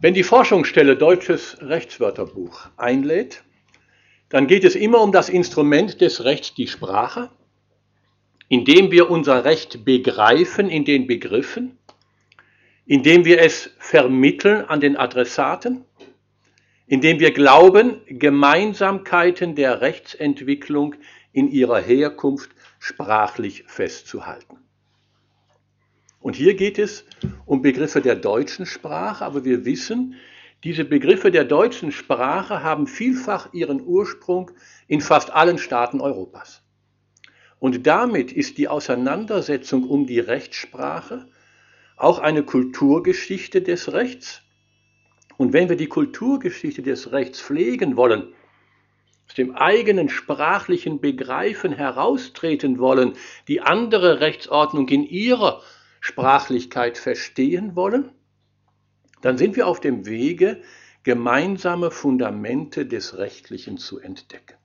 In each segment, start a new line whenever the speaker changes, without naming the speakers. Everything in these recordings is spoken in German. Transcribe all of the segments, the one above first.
Wenn die Forschungsstelle Deutsches Rechtswörterbuch einlädt, dann geht es immer um das Instrument des Rechts, die Sprache, indem wir unser Recht begreifen in den Begriffen, indem wir es vermitteln an den Adressaten, indem wir glauben, Gemeinsamkeiten der Rechtsentwicklung in ihrer Herkunft sprachlich festzuhalten. Und hier geht es um Begriffe der deutschen Sprache, aber wir wissen, diese Begriffe der deutschen Sprache haben vielfach ihren Ursprung in fast allen Staaten Europas. Und damit ist die Auseinandersetzung um die Rechtssprache auch eine Kulturgeschichte des Rechts. Und wenn wir die Kulturgeschichte des Rechts pflegen wollen, aus dem eigenen sprachlichen Begreifen heraustreten wollen, die andere Rechtsordnung in ihrer Sprachlichkeit verstehen wollen, dann sind wir auf dem Wege, gemeinsame Fundamente des Rechtlichen zu entdecken.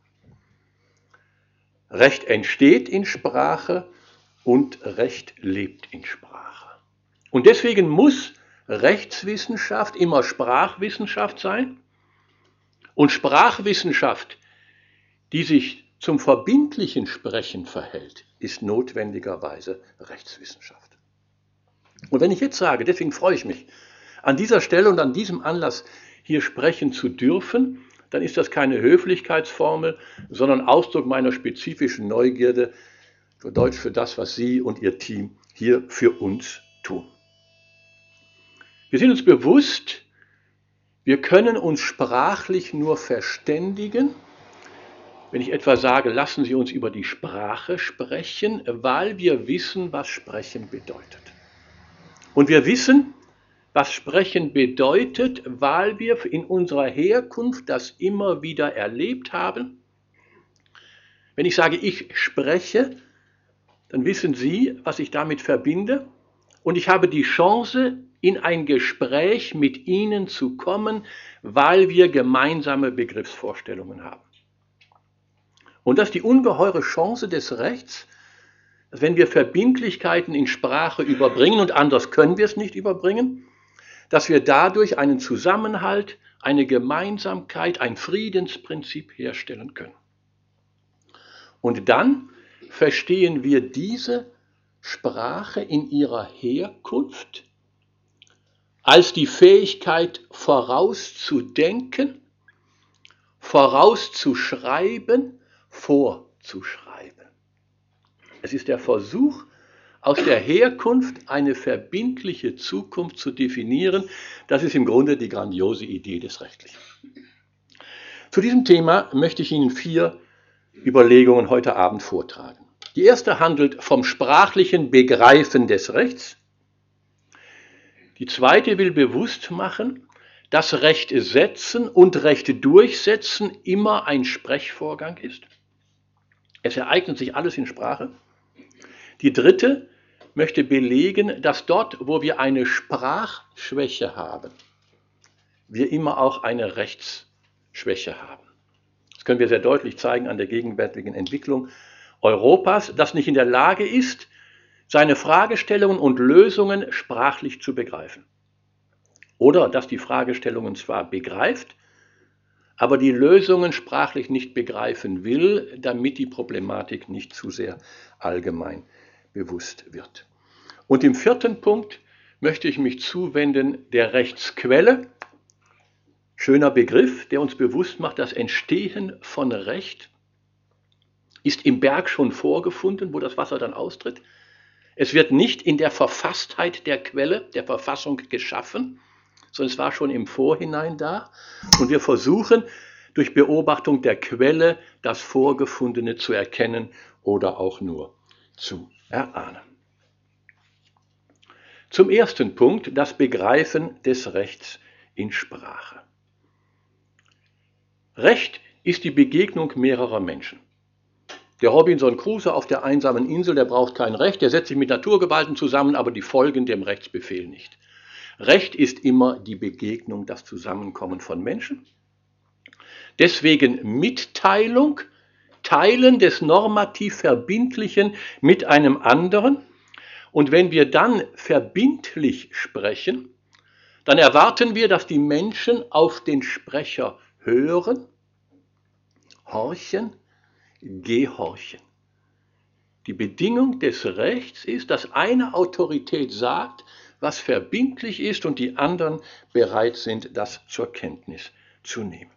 Recht entsteht in Sprache und Recht lebt in Sprache. Und deswegen muss Rechtswissenschaft immer Sprachwissenschaft sein und Sprachwissenschaft, die sich zum verbindlichen Sprechen verhält, ist notwendigerweise Rechtswissenschaft. Und wenn ich jetzt sage, deswegen freue ich mich, an dieser Stelle und an diesem Anlass hier sprechen zu dürfen, dann ist das keine Höflichkeitsformel, sondern Ausdruck meiner spezifischen Neugierde, für Deutsch für das, was Sie und Ihr Team hier für uns tun. Wir sind uns bewusst, wir können uns sprachlich nur verständigen, wenn ich etwa sage, lassen Sie uns über die Sprache sprechen, weil wir wissen, was Sprechen bedeutet. Und wir wissen, was Sprechen bedeutet, weil wir in unserer Herkunft das immer wieder erlebt haben. Wenn ich sage, ich spreche, dann wissen Sie, was ich damit verbinde. Und ich habe die Chance, in ein Gespräch mit Ihnen zu kommen, weil wir gemeinsame Begriffsvorstellungen haben. Und das ist die ungeheure Chance des Rechts, dass wenn wir Verbindlichkeiten in Sprache überbringen, und anders können wir es nicht überbringen, dass wir dadurch einen Zusammenhalt, eine Gemeinsamkeit, ein Friedensprinzip herstellen können. Und dann verstehen wir diese Sprache in ihrer Herkunft als die Fähigkeit vorauszudenken, vorauszuschreiben, vorzuschreiben. Es ist der Versuch, aus der Herkunft eine verbindliche Zukunft zu definieren. Das ist im Grunde die grandiose Idee des Rechtlichen. Zu diesem Thema möchte ich Ihnen 4 Überlegungen heute Abend vortragen. Die erste handelt vom sprachlichen Begreifen des Rechts. Die zweite will bewusst machen, dass Recht setzen und Recht durchsetzen immer ein Sprechvorgang ist. Es ereignet sich alles in Sprache. Die dritte möchte belegen, dass dort, wo wir eine Sprachschwäche haben, wir immer auch eine Rechtsschwäche haben. Das können wir sehr deutlich zeigen an der gegenwärtigen Entwicklung Europas, das nicht in der Lage ist, seine Fragestellungen und Lösungen sprachlich zu begreifen. Oder dass die Fragestellungen zwar begreift, aber die Lösungen sprachlich nicht begreifen will, damit die Problematik nicht zu sehr allgemein bewusst wird. Und im 4. Punkt möchte ich mich zuwenden der Rechtsquelle. Schöner Begriff, der uns bewusst macht, das Entstehen von Recht ist im Berg schon vorgefunden, wo das Wasser dann austritt. Es wird nicht in der Verfasstheit der Quelle, der Verfassung geschaffen, sondern es war schon im Vorhinein da. Und wir versuchen durch Beobachtung der Quelle das Vorgefundene zu erkennen oder auch nur zu erahnen. Zum ersten Punkt, das Begreifen des Rechts in Sprache. Recht ist die Begegnung mehrerer Menschen. Der Robinson Crusoe auf der einsamen Insel, der braucht kein Recht, der setzt sich mit Naturgewalten zusammen, aber die folgen dem Rechtsbefehl nicht. Recht ist immer die Begegnung, das Zusammenkommen von Menschen. Deswegen Mitteilung, Teilen des normativ Verbindlichen mit einem anderen. Und wenn wir dann verbindlich sprechen, dann erwarten wir, dass die Menschen auf den Sprecher hören, horchen, gehorchen. Die Bedingung des Rechts ist, dass eine Autorität sagt, was verbindlich ist und die anderen bereit sind, das zur Kenntnis zu nehmen.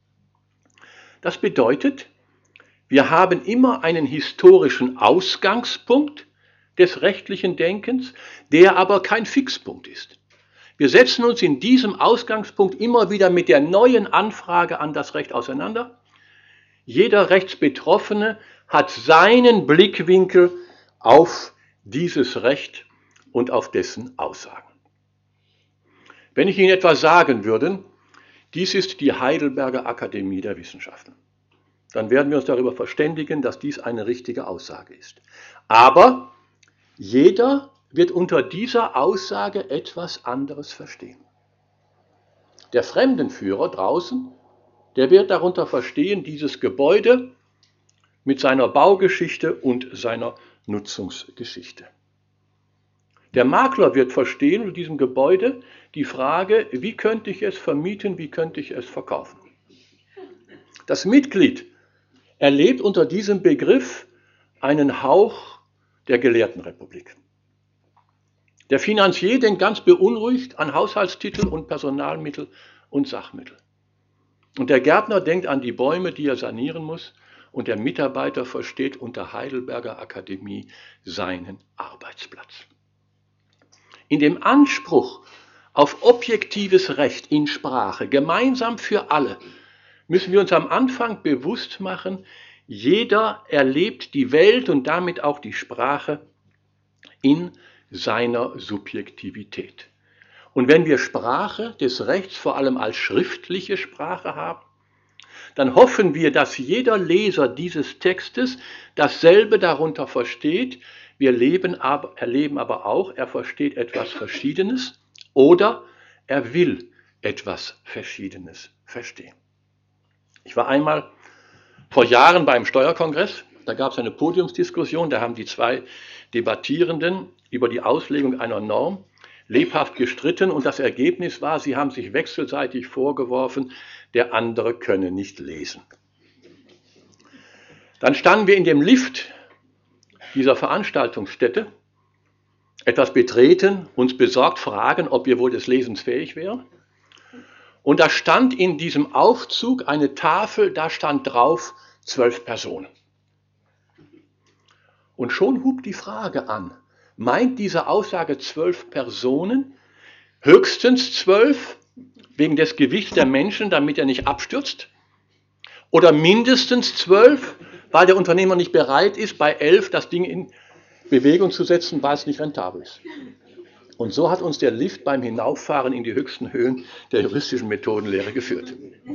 Das bedeutet, wir haben immer einen historischen Ausgangspunkt des rechtlichen Denkens, der aber kein Fixpunkt ist. Wir setzen uns in diesem Ausgangspunkt immer wieder mit der neuen Anfrage an das Recht auseinander. Jeder Rechtsbetroffene hat seinen Blickwinkel auf dieses Recht und auf dessen Aussagen. Wenn ich Ihnen etwas sagen würde, dies ist die Heidelberger Akademie der Wissenschaften, dann werden wir uns darüber verständigen, dass dies eine richtige Aussage ist. Aber jeder wird unter dieser Aussage etwas anderes verstehen. Der Fremdenführer draußen, der wird darunter verstehen, dieses Gebäude mit seiner Baugeschichte und seiner Nutzungsgeschichte. Der Makler wird verstehen unter diesem Gebäude die Frage, wie könnte ich es vermieten, wie könnte ich es verkaufen. Das Mitglied erlebt unter diesem Begriff einen Hauch der Gelehrtenrepublik. Der Finanzier denkt ganz beunruhigt an Haushaltstitel und Personalmittel und Sachmittel. Und der Gärtner denkt an die Bäume, die er sanieren muss. Und der Mitarbeiter versteht unter Heidelberger Akademie seinen Arbeitsplatz. In dem Anspruch auf objektives Recht in Sprache, gemeinsam für alle, müssen wir uns am Anfang bewusst machen, jeder erlebt die Welt und damit auch die Sprache in seiner Subjektivität. Und wenn wir Sprache des Rechts vor allem als schriftliche Sprache haben, dann hoffen wir, dass jeder Leser dieses Textes dasselbe darunter versteht. Wir erleben aber auch, er versteht etwas Verschiedenes oder er will etwas Verschiedenes verstehen. Ich war einmal vor Jahren beim Steuerkongress, da gab es eine Podiumsdiskussion, da haben die zwei Debattierenden über die Auslegung einer Norm lebhaft gestritten und das Ergebnis war, sie haben sich wechselseitig vorgeworfen, der andere könne nicht lesen. Dann standen wir in dem Lift dieser Veranstaltungsstätte, etwas betreten, uns besorgt fragen, ob wir wohl des Lesens fähig wären. Und da stand in diesem Aufzug eine Tafel, da stand drauf 12 Personen. Und schon hub die Frage an, meint diese Aussage 12 Personen, höchstens 12 wegen des Gewichts der Menschen, damit er nicht abstürzt? Oder mindestens 12, weil der Unternehmer nicht bereit ist, bei 11 das Ding in Bewegung zu setzen, weil es nicht rentabel ist? Und so hat uns der Lift beim Hinauffahren in die höchsten Höhen der juristischen Methodenlehre geführt.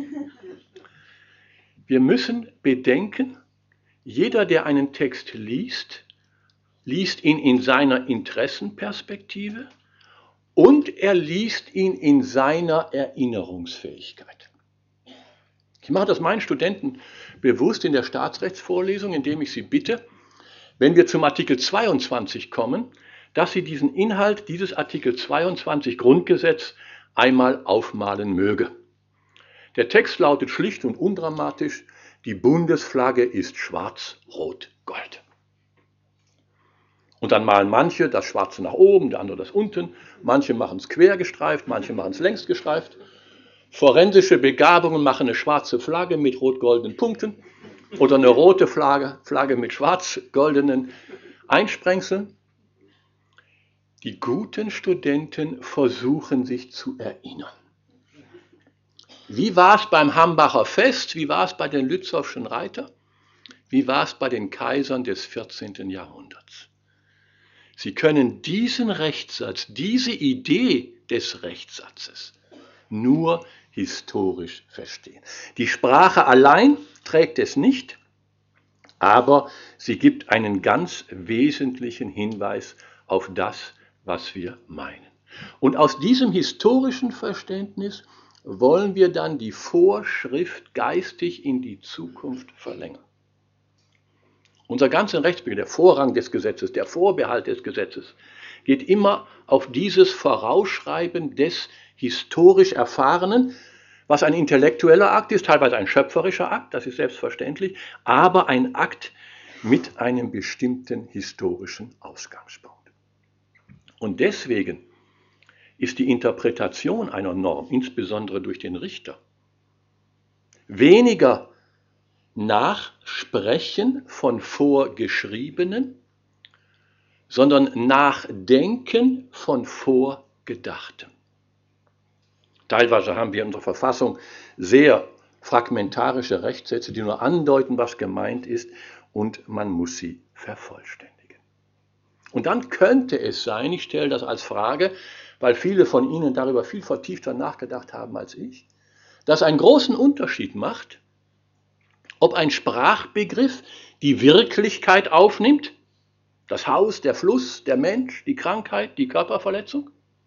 Wir müssen bedenken, jeder, der einen Text liest, liest ihn in seiner Interessenperspektive und er liest ihn in seiner Erinnerungsfähigkeit. Ich mache das meinen Studenten bewusst in der Staatsrechtsvorlesung, indem ich sie bitte, wenn wir zum Artikel 22 kommen, dass sie diesen Inhalt dieses Artikel 22 Grundgesetz einmal aufmalen möge. Der Text lautet schlicht und undramatisch, die Bundesflagge ist schwarz, rot, gold. Und dann malen manche das Schwarze nach oben, der andere das unten, manche machen es quer gestreift, manche machen es längs gestreift. Forensische Begabungen machen eine schwarze Flagge mit rot-goldenen Punkten oder eine rote Flagge mit schwarz-goldenen Einsprengseln. Die guten Studenten versuchen sich zu erinnern. Wie war es beim Hambacher Fest? Wie war es bei den Lützowschen Reiter? Wie war es bei den Kaisern des 14. Jahrhunderts? Sie können diesen Rechtssatz, diese Idee des Rechtssatzes nur historisch verstehen. Die Sprache allein trägt es nicht, aber sie gibt einen ganz wesentlichen Hinweis auf das, was wir meinen. Und aus diesem historischen Verständnis wollen wir dann die Vorschrift geistig in die Zukunft verlängern. Unser ganzer Rechtsbegriff, der Vorrang des Gesetzes, der Vorbehalt des Gesetzes, geht immer auf dieses Vorausschreiben des historisch Erfahrenen, was ein intellektueller Akt ist, teilweise ein schöpferischer Akt, das ist selbstverständlich, aber ein Akt mit einem bestimmten historischen Ausgangspunkt. Und deswegen ist die Interpretation einer Norm, insbesondere durch den Richter, weniger Nachsprechen von Vorgeschriebenen, sondern Nachdenken von Vorgedachtem. Teilweise haben wir in unserer Verfassung sehr fragmentarische Rechtssätze, die nur andeuten, was gemeint ist, und man muss sie vervollständigen. Und dann könnte es sein, ich stelle das als Frage, weil viele von Ihnen darüber viel vertiefter nachgedacht haben als ich, dass einen großen Unterschied macht, ob ein Sprachbegriff die Wirklichkeit aufnimmt, das Haus, der Fluss, der Mensch, die Krankheit, die Körperverletzung,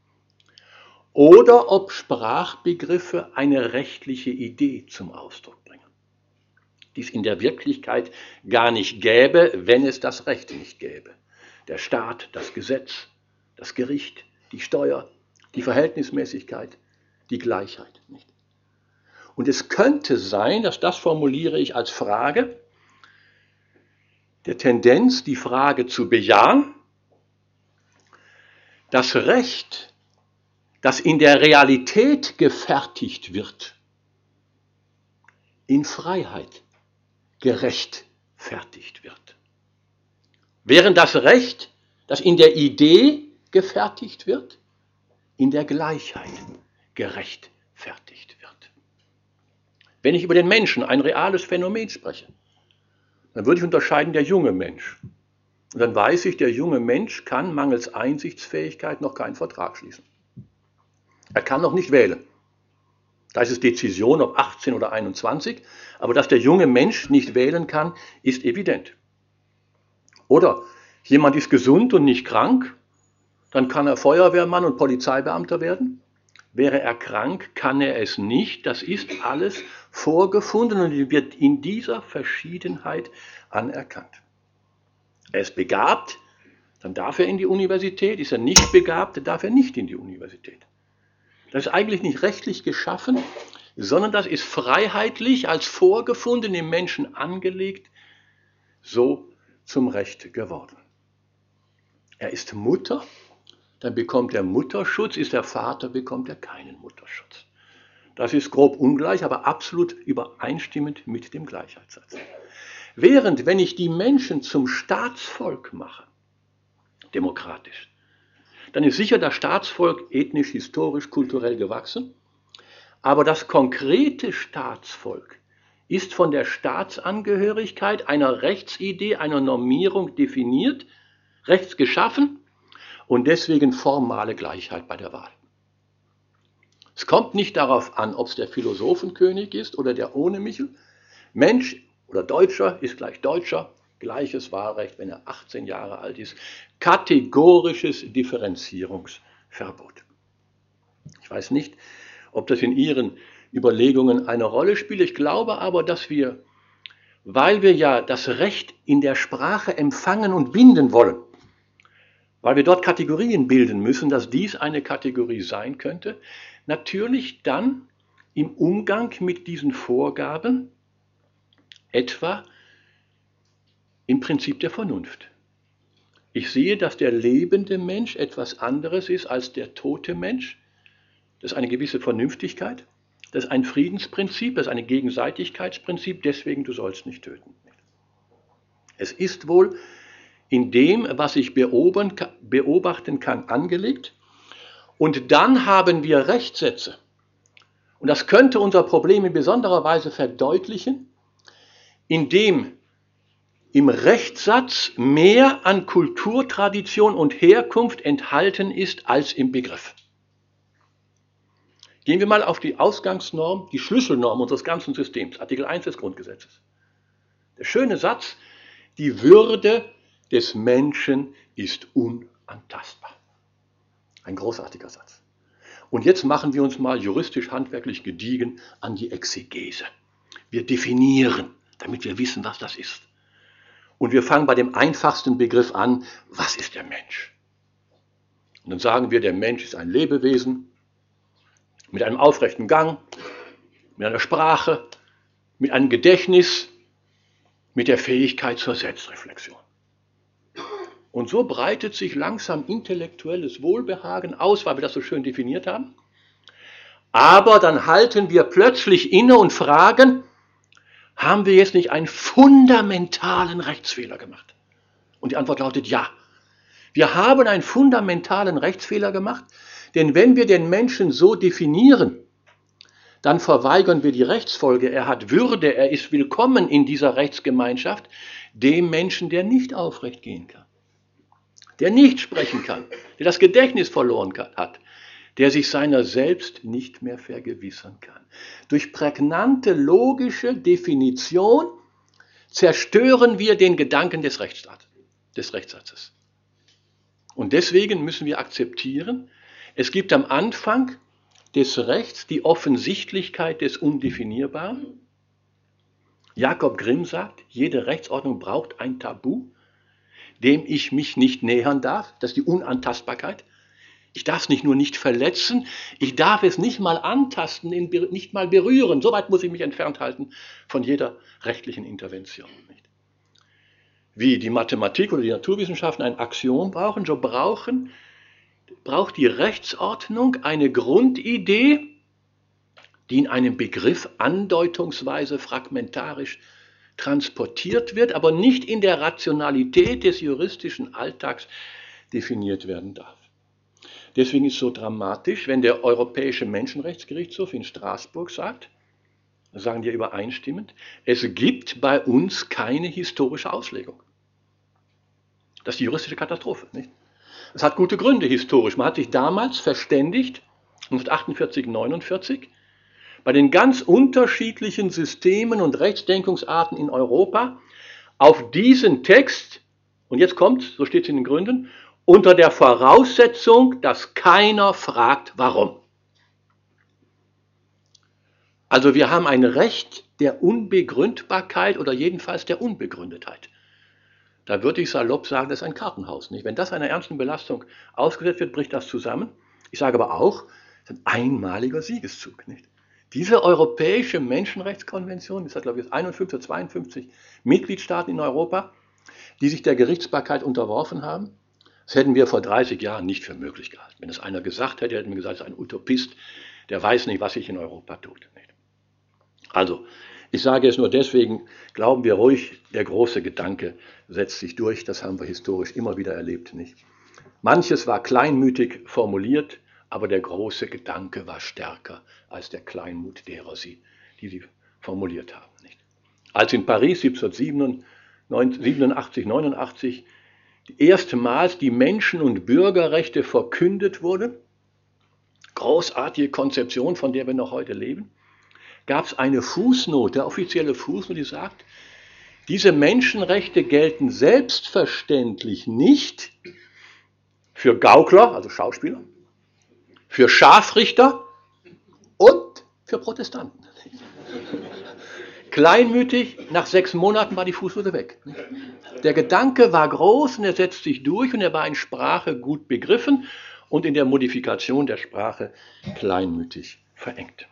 oder ob Sprachbegriffe eine rechtliche Idee zum Ausdruck bringen, die es in der Wirklichkeit gar nicht gäbe, wenn es das Recht nicht gäbe. Der Staat, das Gesetz, das Gericht, die Steuer, die Verhältnismäßigkeit, die Gleichheit. Nicht? Und es könnte sein, das formuliere ich als Frage, der Tendenz, die Frage zu bejahen, das Recht, das in der Realität gefertigt wird, in Freiheit gerechtfertigt wird. Während das Recht, das in der Idee gefertigt wird, in der Gleichheit gerechtfertigt wird. Wenn ich über den Menschen, ein reales Phänomen spreche, dann würde ich unterscheiden der junge Mensch. Und dann weiß ich, der junge Mensch kann mangels Einsichtsfähigkeit noch keinen Vertrag schließen. Er kann noch nicht wählen. Da ist es Dezision, ob 18 oder 21. Aber dass der junge Mensch nicht wählen kann, ist evident. Oder jemand ist gesund und nicht krank, dann kann er Feuerwehrmann und Polizeibeamter werden. Wäre er krank, kann er es nicht. Das ist alles vorgefunden und wird in dieser Verschiedenheit anerkannt. Er ist begabt, dann darf er in die Universität. Ist er nicht begabt, dann darf er nicht in die Universität. Das ist eigentlich nicht rechtlich geschaffen, sondern das ist freiheitlich als vorgefunden im Menschen angelegt, so zum Recht geworden. Er ist Mutter, dann bekommt er Mutterschutz, ist er Vater, bekommt er keinen Mutterschutz. Das ist grob ungleich, aber absolut übereinstimmend mit dem Gleichheitssatz. Während, wenn ich die Menschen zum Staatsvolk mache, demokratisch, dann ist sicher das Staatsvolk ethnisch, historisch, kulturell gewachsen, aber das konkrete Staatsvolk ist von der Staatsangehörigkeit, einer Rechtsidee, einer Normierung definiert, rechtsgeschaffen und deswegen formale Gleichheit bei der Wahl. Es kommt nicht darauf an, ob es der Philosophenkönig ist oder der Ohne-Michel. Mensch oder Deutscher ist gleich Deutscher, gleiches Wahlrecht, wenn er 18 Jahre alt ist. Kategorisches Differenzierungsverbot. Ich weiß nicht, ob das in Ihren Überlegungen eine Rolle spielt. Ich glaube aber, dass wir, weil wir ja das Recht in der Sprache empfangen und binden wollen, weil wir dort Kategorien bilden müssen, dass dies eine Kategorie sein könnte, natürlich dann im Umgang mit diesen Vorgaben etwa im Prinzip der Vernunft. Ich sehe, dass der lebende Mensch etwas anderes ist als der tote Mensch. Das ist eine gewisse Vernünftigkeit, das ist ein Friedensprinzip, das ist ein Gegenseitigkeitsprinzip, deswegen du sollst nicht töten. Es ist wohl in dem, was ich beobachten kann, angelegt. Und dann haben wir Rechtssätze. Und das könnte unser Problem in besonderer Weise verdeutlichen, indem im Rechtssatz mehr an Kultur, Tradition und Herkunft enthalten ist als im Begriff. Gehen wir mal auf die Ausgangsnorm, die Schlüsselnorm unseres ganzen Systems, Artikel 1 des Grundgesetzes. Der schöne Satz, die Würde des Menschen ist unantastbar. Ein großartiger Satz. Und jetzt machen wir uns mal juristisch, handwerklich gediegen an die Exegese. Wir definieren, damit wir wissen, was das ist. Und wir fangen bei dem einfachsten Begriff an, was ist der Mensch? Und dann sagen wir, der Mensch ist ein Lebewesen mit einem aufrechten Gang, mit einer Sprache, mit einem Gedächtnis, mit der Fähigkeit zur Selbstreflexion. Und so breitet sich langsam intellektuelles Wohlbehagen aus, weil wir das so schön definiert haben. Aber dann halten wir plötzlich inne und fragen, haben wir jetzt nicht einen fundamentalen Rechtsfehler gemacht? Und die Antwort lautet ja. Wir haben einen fundamentalen Rechtsfehler gemacht, denn wenn wir den Menschen so definieren, dann verweigern wir die Rechtsfolge. Er hat Würde, er ist willkommen in dieser Rechtsgemeinschaft, dem Menschen, der nicht aufrecht gehen kann, der nicht sprechen kann, der das Gedächtnis verloren hat, der sich seiner selbst nicht mehr vergewissern kann. Durch prägnante logische Definition zerstören wir den Gedanken des Rechtssatzes. Und deswegen müssen wir akzeptieren, es gibt am Anfang des Rechts die Offensichtlichkeit des Undefinierbaren. Jakob Grimm sagt, jede Rechtsordnung braucht ein Tabu, dem ich mich nicht nähern darf. Das ist die Unantastbarkeit. Ich darf es nicht nur nicht verletzen, ich darf es nicht mal antasten, nicht mal berühren. Soweit muss ich mich entfernt halten von jeder rechtlichen Intervention. Wie die Mathematik oder die Naturwissenschaften ein Axiom brauchen, so braucht die Rechtsordnung eine Grundidee, die in einem Begriff andeutungsweise fragmentarisch transportiert wird, aber nicht in der Rationalität des juristischen Alltags definiert werden darf. Deswegen ist es so dramatisch, wenn der Europäische Menschenrechtsgerichtshof in Straßburg sagt, das sagen die übereinstimmend, es gibt bei uns keine historische Auslegung. Das ist die juristische Katastrophe, nicht? Es hat gute Gründe historisch. Man hat sich damals verständigt, 1948, 49, bei den ganz unterschiedlichen Systemen und Rechtsdenkungsarten in Europa auf diesen Text, und jetzt kommt, so steht es in den Gründen, unter der Voraussetzung, dass keiner fragt, warum. Also wir haben ein Recht der Unbegründbarkeit oder jedenfalls der Unbegründetheit. Da würde ich salopp sagen, das ist ein Kartenhaus. Nicht? Wenn das einer ernsten Belastung ausgesetzt wird, bricht das zusammen. Ich sage aber auch, das ist ein einmaliger Siegeszug. Nicht? Diese Europäische Menschenrechtskonvention, das hat glaube ich 51 oder 52 Mitgliedstaaten in Europa, die sich der Gerichtsbarkeit unterworfen haben. Das hätten wir vor 30 Jahren nicht für möglich gehalten. Wenn es einer gesagt hätte, hätten wir gesagt, das ist ein Utopist, der weiß nicht, was sich in Europa tut. Nicht? Also, ich sage es nur deswegen, glauben wir ruhig, der große Gedanke setzt sich durch, das haben wir historisch immer wieder erlebt. Nicht? Manches war kleinmütig formuliert, aber der große Gedanke war stärker als der Kleinmut derer, die sie formuliert haben. Nicht? Als in Paris 1787, 89 erstmals die Menschen- und Bürgerrechte verkündet wurden, großartige Konzeption, von der wir noch heute leben, gab es eine Fußnote, offizielle Fußnote, die sagt, diese Menschenrechte gelten selbstverständlich nicht für Gaukler, also Schauspieler, für Scharfrichter und für Protestanten. Kleinmütig, nach 6 Monaten war die Fußnote weg. Der Gedanke war groß und er setzt sich durch und er war in Sprache gut begriffen und in der Modifikation der Sprache kleinmütig verengt.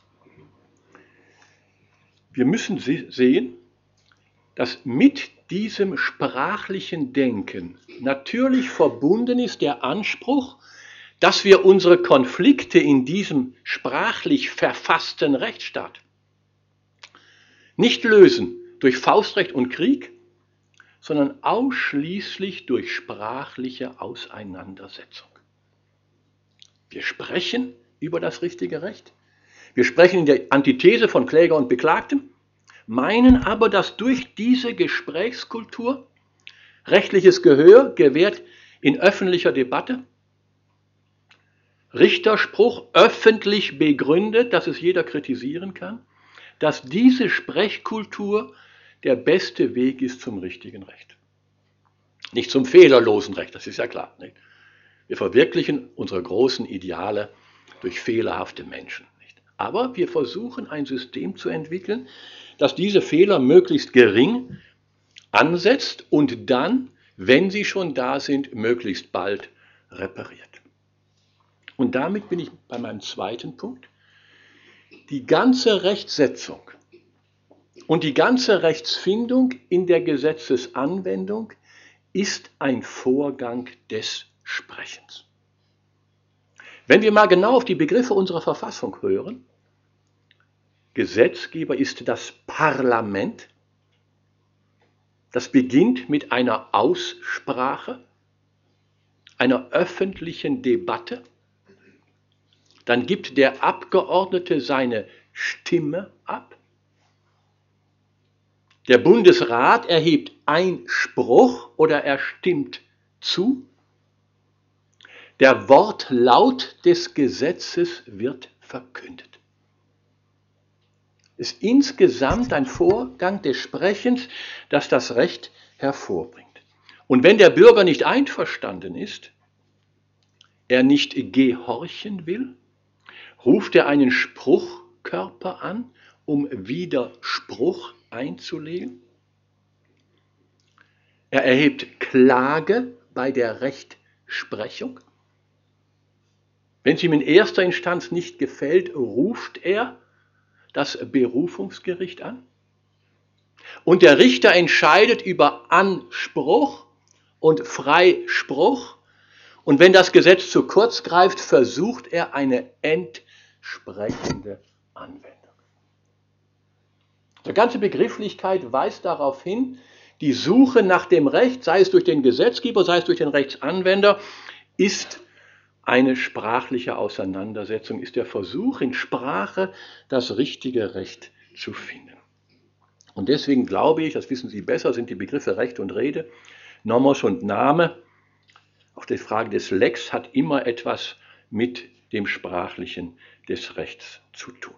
Wir müssen sehen, dass mit diesem sprachlichen Denken natürlich verbunden ist der Anspruch, dass wir unsere Konflikte in diesem sprachlich verfassten Rechtsstaat nicht lösen durch Faustrecht und Krieg, sondern ausschließlich durch sprachliche Auseinandersetzung. Wir sprechen über das richtige Recht. Wir sprechen in der Antithese von Kläger und Beklagtem, meinen aber, dass durch diese Gesprächskultur rechtliches Gehör gewährt in öffentlicher Debatte, Richterspruch öffentlich begründet, dass es jeder kritisieren kann, dass diese Sprechkultur der beste Weg ist zum richtigen Recht. Nicht zum fehlerlosen Recht, das ist ja klar. Nicht? Wir verwirklichen unsere großen Ideale durch fehlerhafte Menschen. Nicht? Aber wir versuchen ein System zu entwickeln, das diese Fehler möglichst gering ansetzt und dann, wenn sie schon da sind, möglichst bald repariert. Und damit bin ich bei meinem zweiten Punkt. Die ganze Rechtsetzung und die ganze Rechtsfindung in der Gesetzesanwendung ist ein Vorgang des Sprechens. Wenn wir mal genau auf die Begriffe unserer Verfassung hören, Gesetzgeber ist das Parlament, das beginnt mit einer Aussprache, einer öffentlichen Debatte, dann gibt der Abgeordnete seine Stimme ab, der Bundesrat erhebt Einspruch oder er stimmt zu, der Wortlaut des Gesetzes wird verkündet. Es ist insgesamt ein Vorgang des Sprechens, das das Recht hervorbringt. Und wenn der Bürger nicht einverstanden ist, er nicht gehorchen will, ruft er einen Spruchkörper an, um Widerspruch einzulegen. Er erhebt Klage bei der Rechtsprechung. Wenn es ihm in erster Instanz nicht gefällt, ruft er das Berufungsgericht an. Und der Richter entscheidet über Anspruch und Freispruch. Und wenn das Gesetz zu kurz greift, versucht er eine entsprechende Anwendung. Die ganze Begrifflichkeit weist darauf hin, die Suche nach dem Recht, sei es durch den Gesetzgeber, sei es durch den Rechtsanwender, ist eine sprachliche Auseinandersetzung, ist der Versuch, in Sprache das richtige Recht zu finden. Und deswegen glaube ich, das wissen Sie besser, sind die Begriffe Recht und Rede, Nomos und Name, auch die Frage des Lex hat immer etwas mit dem Sprachlichen des Rechts zu tun.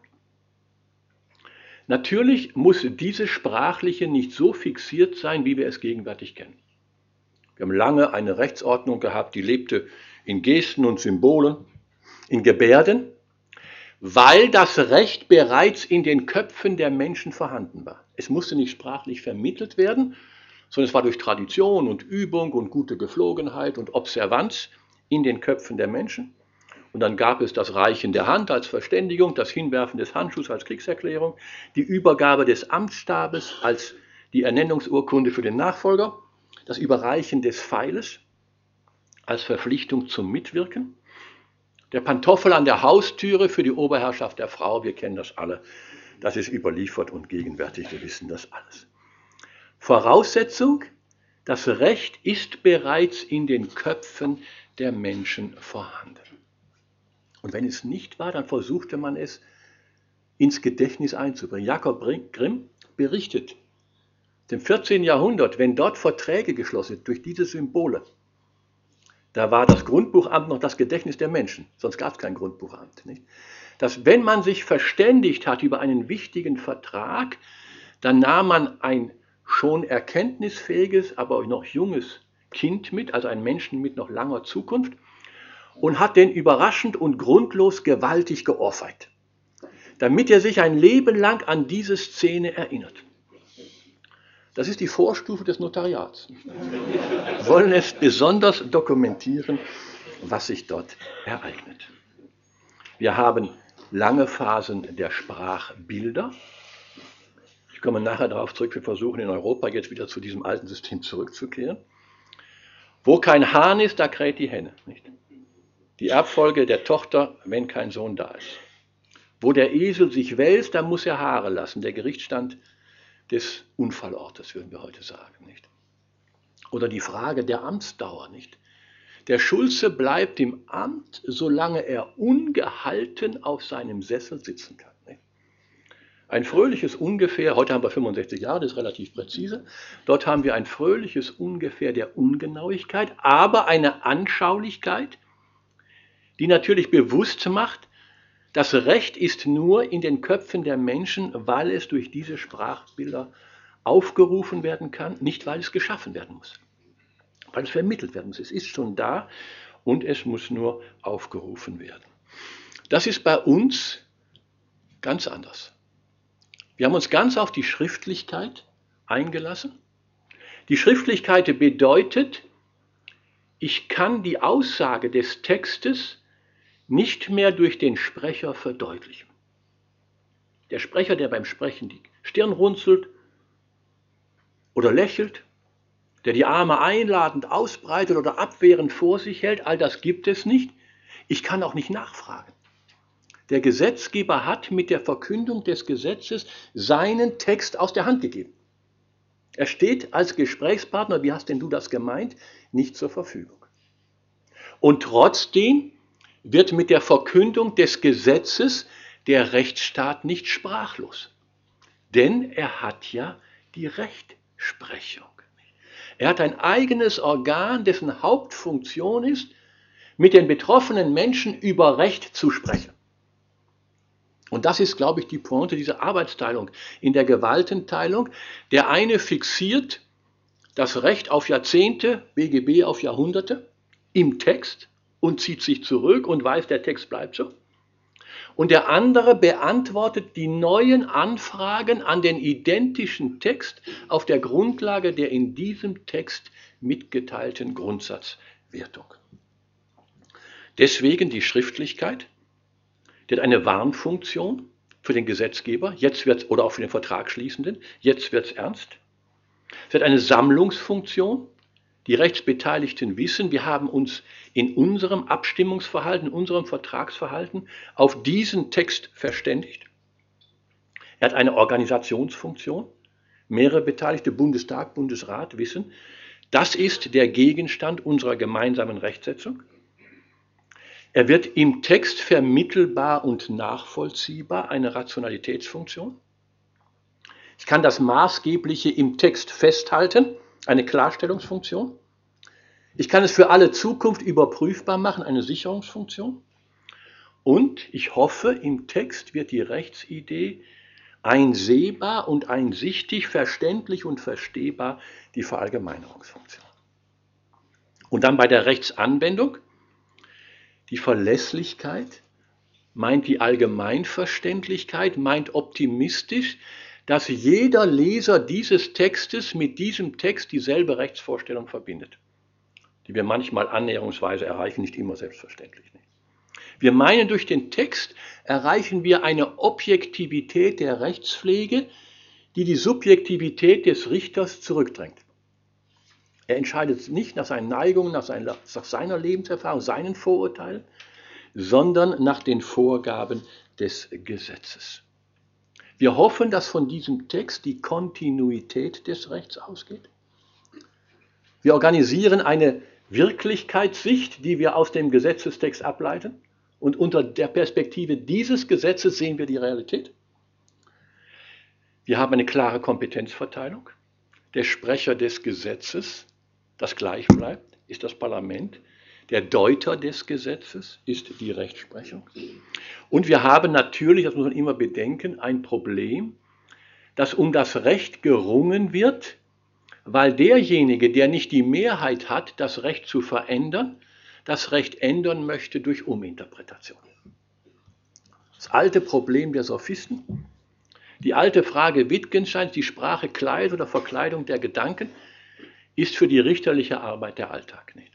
Natürlich muss dieses Sprachliche nicht so fixiert sein, wie wir es gegenwärtig kennen. Wir haben lange eine Rechtsordnung gehabt, die lebte in Gesten und Symbolen, in Gebärden, weil das Recht bereits in den Köpfen der Menschen vorhanden war. Es musste nicht sprachlich vermittelt werden, sondern es war durch Tradition und Übung und gute Gepflogenheit und Observanz in den Köpfen der Menschen. Und dann gab es das Reichen der Hand als Verständigung, das Hinwerfen des Handschuhs als Kriegserklärung, die Übergabe des Amtsstabes als die Ernennungsurkunde für den Nachfolger, das Überreichen des Pfeiles als Verpflichtung zum Mitwirken, der Pantoffel an der Haustüre für die Oberherrschaft der Frau, wir kennen das alle, das ist überliefert und gegenwärtig, wir wissen das alles. Voraussetzung, das Recht ist bereits in den Köpfen der Menschen vorhanden. Und wenn es nicht war, dann versuchte man es ins Gedächtnis einzubringen. Jakob Grimm berichtet, im 14. Jahrhundert, wenn dort Verträge geschlossen sind durch diese Symbole, da war das Grundbuchamt noch das Gedächtnis der Menschen, sonst gab es kein Grundbuchamt. Nicht? Dass wenn man sich verständigt hat über einen wichtigen Vertrag, dann nahm man ein schon erkenntnisfähiges, aber noch junges Kind mit, also einen Menschen mit noch langer Zukunft, und hat den überraschend und grundlos gewaltig geohrfeigt, damit er sich ein Leben lang an diese Szene erinnert. Das ist die Vorstufe des Notariats. Wir wollen es besonders dokumentieren, was sich dort ereignet. Wir haben lange Phasen der Sprachbilder. Ich komme nachher darauf zurück, wir versuchen in Europa jetzt wieder zu diesem alten System zurückzukehren. Wo kein Hahn ist, da kräht die Henne. Nicht? Die Erbfolge der Tochter, wenn kein Sohn da ist. Wo der Esel sich wälzt, da muss er Haare lassen. Der Gerichtsstand des Unfallortes, würden wir heute sagen. Nicht? Oder die Frage der Amtsdauer. Nicht? Der Schulze bleibt im Amt, solange er ungehalten auf seinem Sessel sitzen kann. Nicht? Ein fröhliches Ungefähr, heute haben wir 65 Jahre, das ist relativ präzise, dort haben wir ein fröhliches Ungefähr der Ungenauigkeit, aber eine Anschaulichkeit, die natürlich bewusst macht, das Recht ist nur in den Köpfen der Menschen, weil es durch diese Sprachbilder aufgerufen werden kann, nicht weil es geschaffen werden muss, weil es vermittelt werden muss. Es ist schon da und es muss nur aufgerufen werden. Das ist bei uns ganz anders. Wir haben uns ganz auf die Schriftlichkeit eingelassen. Die Schriftlichkeit bedeutet, ich kann die Aussage des Textes nicht mehr durch den Sprecher verdeutlichen. Der Sprecher, der beim Sprechen die Stirn runzelt oder lächelt, der die Arme einladend ausbreitet oder abwehrend vor sich hält, all das gibt es nicht. Ich kann auch nicht nachfragen. Der Gesetzgeber hat mit der Verkündung des Gesetzes seinen Text aus der Hand gegeben. Er steht als Gesprächspartner, wie hast denn du das gemeint, nicht zur Verfügung. Und trotzdem wird mit der Verkündung des Gesetzes der Rechtsstaat nicht sprachlos. Denn er hat ja die Rechtsprechung. Er hat ein eigenes Organ, dessen Hauptfunktion ist, mit den betroffenen Menschen über Recht zu sprechen. Und das ist, glaube ich, die Pointe dieser Arbeitsteilung in der Gewaltenteilung. Der eine fixiert das Recht auf Jahrzehnte, BGB auf Jahrhunderte, im Text und zieht sich zurück und weiß, der Text bleibt so. Und der andere beantwortet die neuen Anfragen an den identischen Text auf der Grundlage der in diesem Text mitgeteilten Grundsatzwertung. Deswegen die Schriftlichkeit, die hat eine Warnfunktion für den Gesetzgeber, jetzt wird's, oder auch für den Vertragsschließenden, jetzt wird es ernst. Es hat eine Sammlungsfunktion. Die Rechtsbeteiligten wissen, wir haben uns in unserem Abstimmungsverhalten, in unserem Vertragsverhalten auf diesen Text verständigt. Er hat eine Organisationsfunktion. Mehrere Beteiligte, Bundestag, Bundesrat, wissen, das ist der Gegenstand unserer gemeinsamen Rechtsetzung. Er wird im Text vermittelbar und nachvollziehbar, eine Rationalitätsfunktion. Ich kann das Maßgebliche im Text festhalten, eine Klarstellungsfunktion. Ich kann es für alle Zukunft überprüfbar machen, eine Sicherungsfunktion. Und ich hoffe, im Text wird die Rechtsidee einsehbar und einsichtig, verständlich und verstehbar, die Verallgemeinerungsfunktion. Und dann bei der Rechtsanwendung, die Verlässlichkeit meint die Allgemeinverständlichkeit, meint optimistisch, dass jeder Leser dieses Textes mit diesem Text dieselbe Rechtsvorstellung verbindet, die wir manchmal annäherungsweise erreichen, nicht immer selbstverständlich. Wir meinen, durch den Text erreichen wir eine Objektivität der Rechtspflege, die die Subjektivität des Richters zurückdrängt. Er entscheidet nicht nach seinen Neigungen, nach seiner Lebenserfahrung, seinen Vorurteilen, sondern nach den Vorgaben des Gesetzes. Wir hoffen, dass von diesem Text die Kontinuität des Rechts ausgeht. Wir organisieren eine Wirklichkeitssicht, die wir aus dem Gesetzestext ableiten. Und unter der Perspektive dieses Gesetzes sehen wir die Realität. Wir haben eine klare Kompetenzverteilung. Der Sprecher des Gesetzes, das gleich bleibt, ist das Parlament. Der Deuter des Gesetzes ist die Rechtsprechung. Und wir haben natürlich, das muss man immer bedenken, ein Problem, dass um das Recht gerungen wird, weil derjenige, der nicht die Mehrheit hat, das Recht zu verändern, das Recht ändern möchte durch Uminterpretation. Das alte Problem der Sophisten, die alte Frage Wittgensteins, die Sprache Kleid oder Verkleidung der Gedanken, ist für die richterliche Arbeit der Alltag nicht.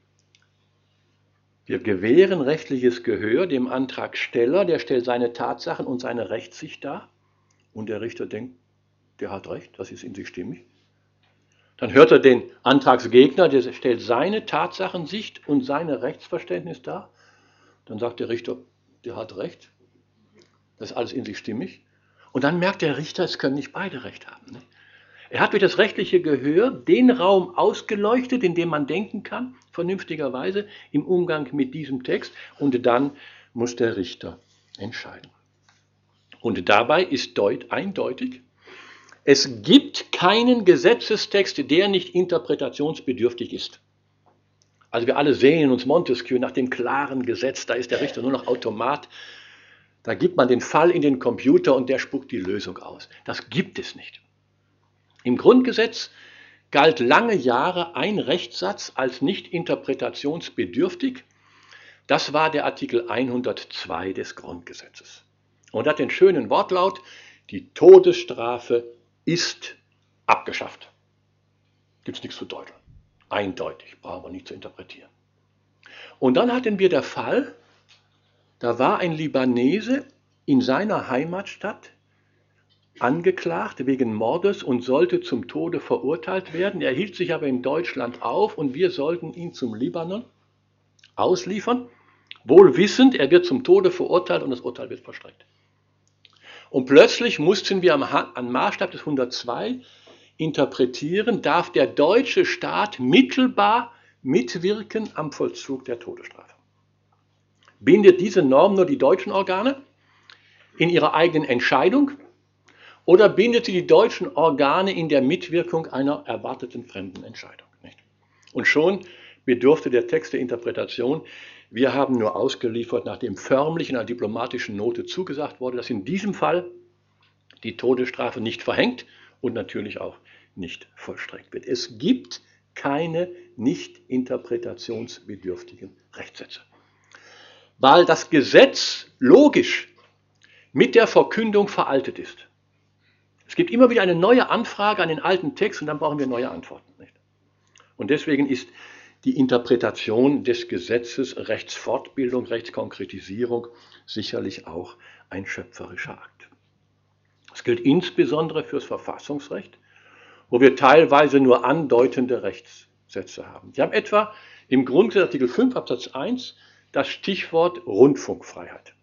Wir gewähren rechtliches Gehör dem Antragsteller, der stellt seine Tatsachen und seine Rechtssicht dar und der Richter denkt, der hat recht, das ist in sich stimmig. Dann hört er den Antragsgegner, der stellt seine Tatsachensicht und seine Rechtsverständnis dar. Dann sagt der Richter, der hat recht, das ist alles in sich stimmig. Und dann merkt der Richter, es können nicht beide recht haben. Ne? Er hat durch das rechtliche Gehör den Raum ausgeleuchtet, in dem man denken kann, vernünftigerweise im Umgang mit diesem Text. Und dann muss der Richter entscheiden. Und dabei ist eindeutig, es gibt keinen Gesetzestext, der nicht interpretationsbedürftig ist. Also wir alle sehnen uns Montesquieu nach dem klaren Gesetz, da ist der Richter nur noch Automat. Da gibt man den Fall in den Computer und der spuckt die Lösung aus. Das gibt es nicht. Im Grundgesetz galt lange Jahre ein Rechtssatz als nicht interpretationsbedürftig. Das war der Artikel 102 des Grundgesetzes. Und hat den schönen Wortlaut, die Todesstrafe ist abgeschafft. Gibt es nichts zu deuteln. Eindeutig, brauchen wir nicht zu interpretieren. Und dann hatten wir den Fall, Da war ein Libanese in seiner Heimatstadt angeklagt wegen Mordes und sollte zum Tode verurteilt werden. Er hielt sich aber in Deutschland auf und wir sollten ihn zum Libanon ausliefern, wohl wissend, er wird zum Tode verurteilt und das Urteil wird vollstreckt. Und plötzlich mussten wir am Maßstab des 102 interpretieren, darf der deutsche Staat mittelbar mitwirken am Vollzug der Todesstrafe. Bindet diese Norm nur die deutschen Organe in ihrer eigenen Entscheidung oder bindet sie die deutschen Organe in der Mitwirkung einer erwarteten fremden Entscheidung? Nicht? Und schon bedurfte der Text der Interpretation. Wir haben nur ausgeliefert, nachdem förmlich in einer diplomatischen Note zugesagt wurde, dass in diesem Fall die Todesstrafe nicht verhängt und natürlich auch nicht vollstreckt wird. Es gibt keine nicht interpretationsbedürftigen Rechtssätze, weil das Gesetz logisch mit der Verkündung veraltet ist. Es gibt immer wieder eine neue Anfrage an den alten Text und dann brauchen wir neue Antworten. Nicht? Und deswegen ist die Interpretation des Gesetzes, Rechtsfortbildung, Rechtskonkretisierung sicherlich auch ein schöpferischer Akt. Das gilt insbesondere fürs Verfassungsrecht, wo wir teilweise nur andeutende Rechtssätze haben. Wir haben etwa im Grundgesetz Artikel 5 Absatz 1 das Stichwort Rundfunkfreiheit.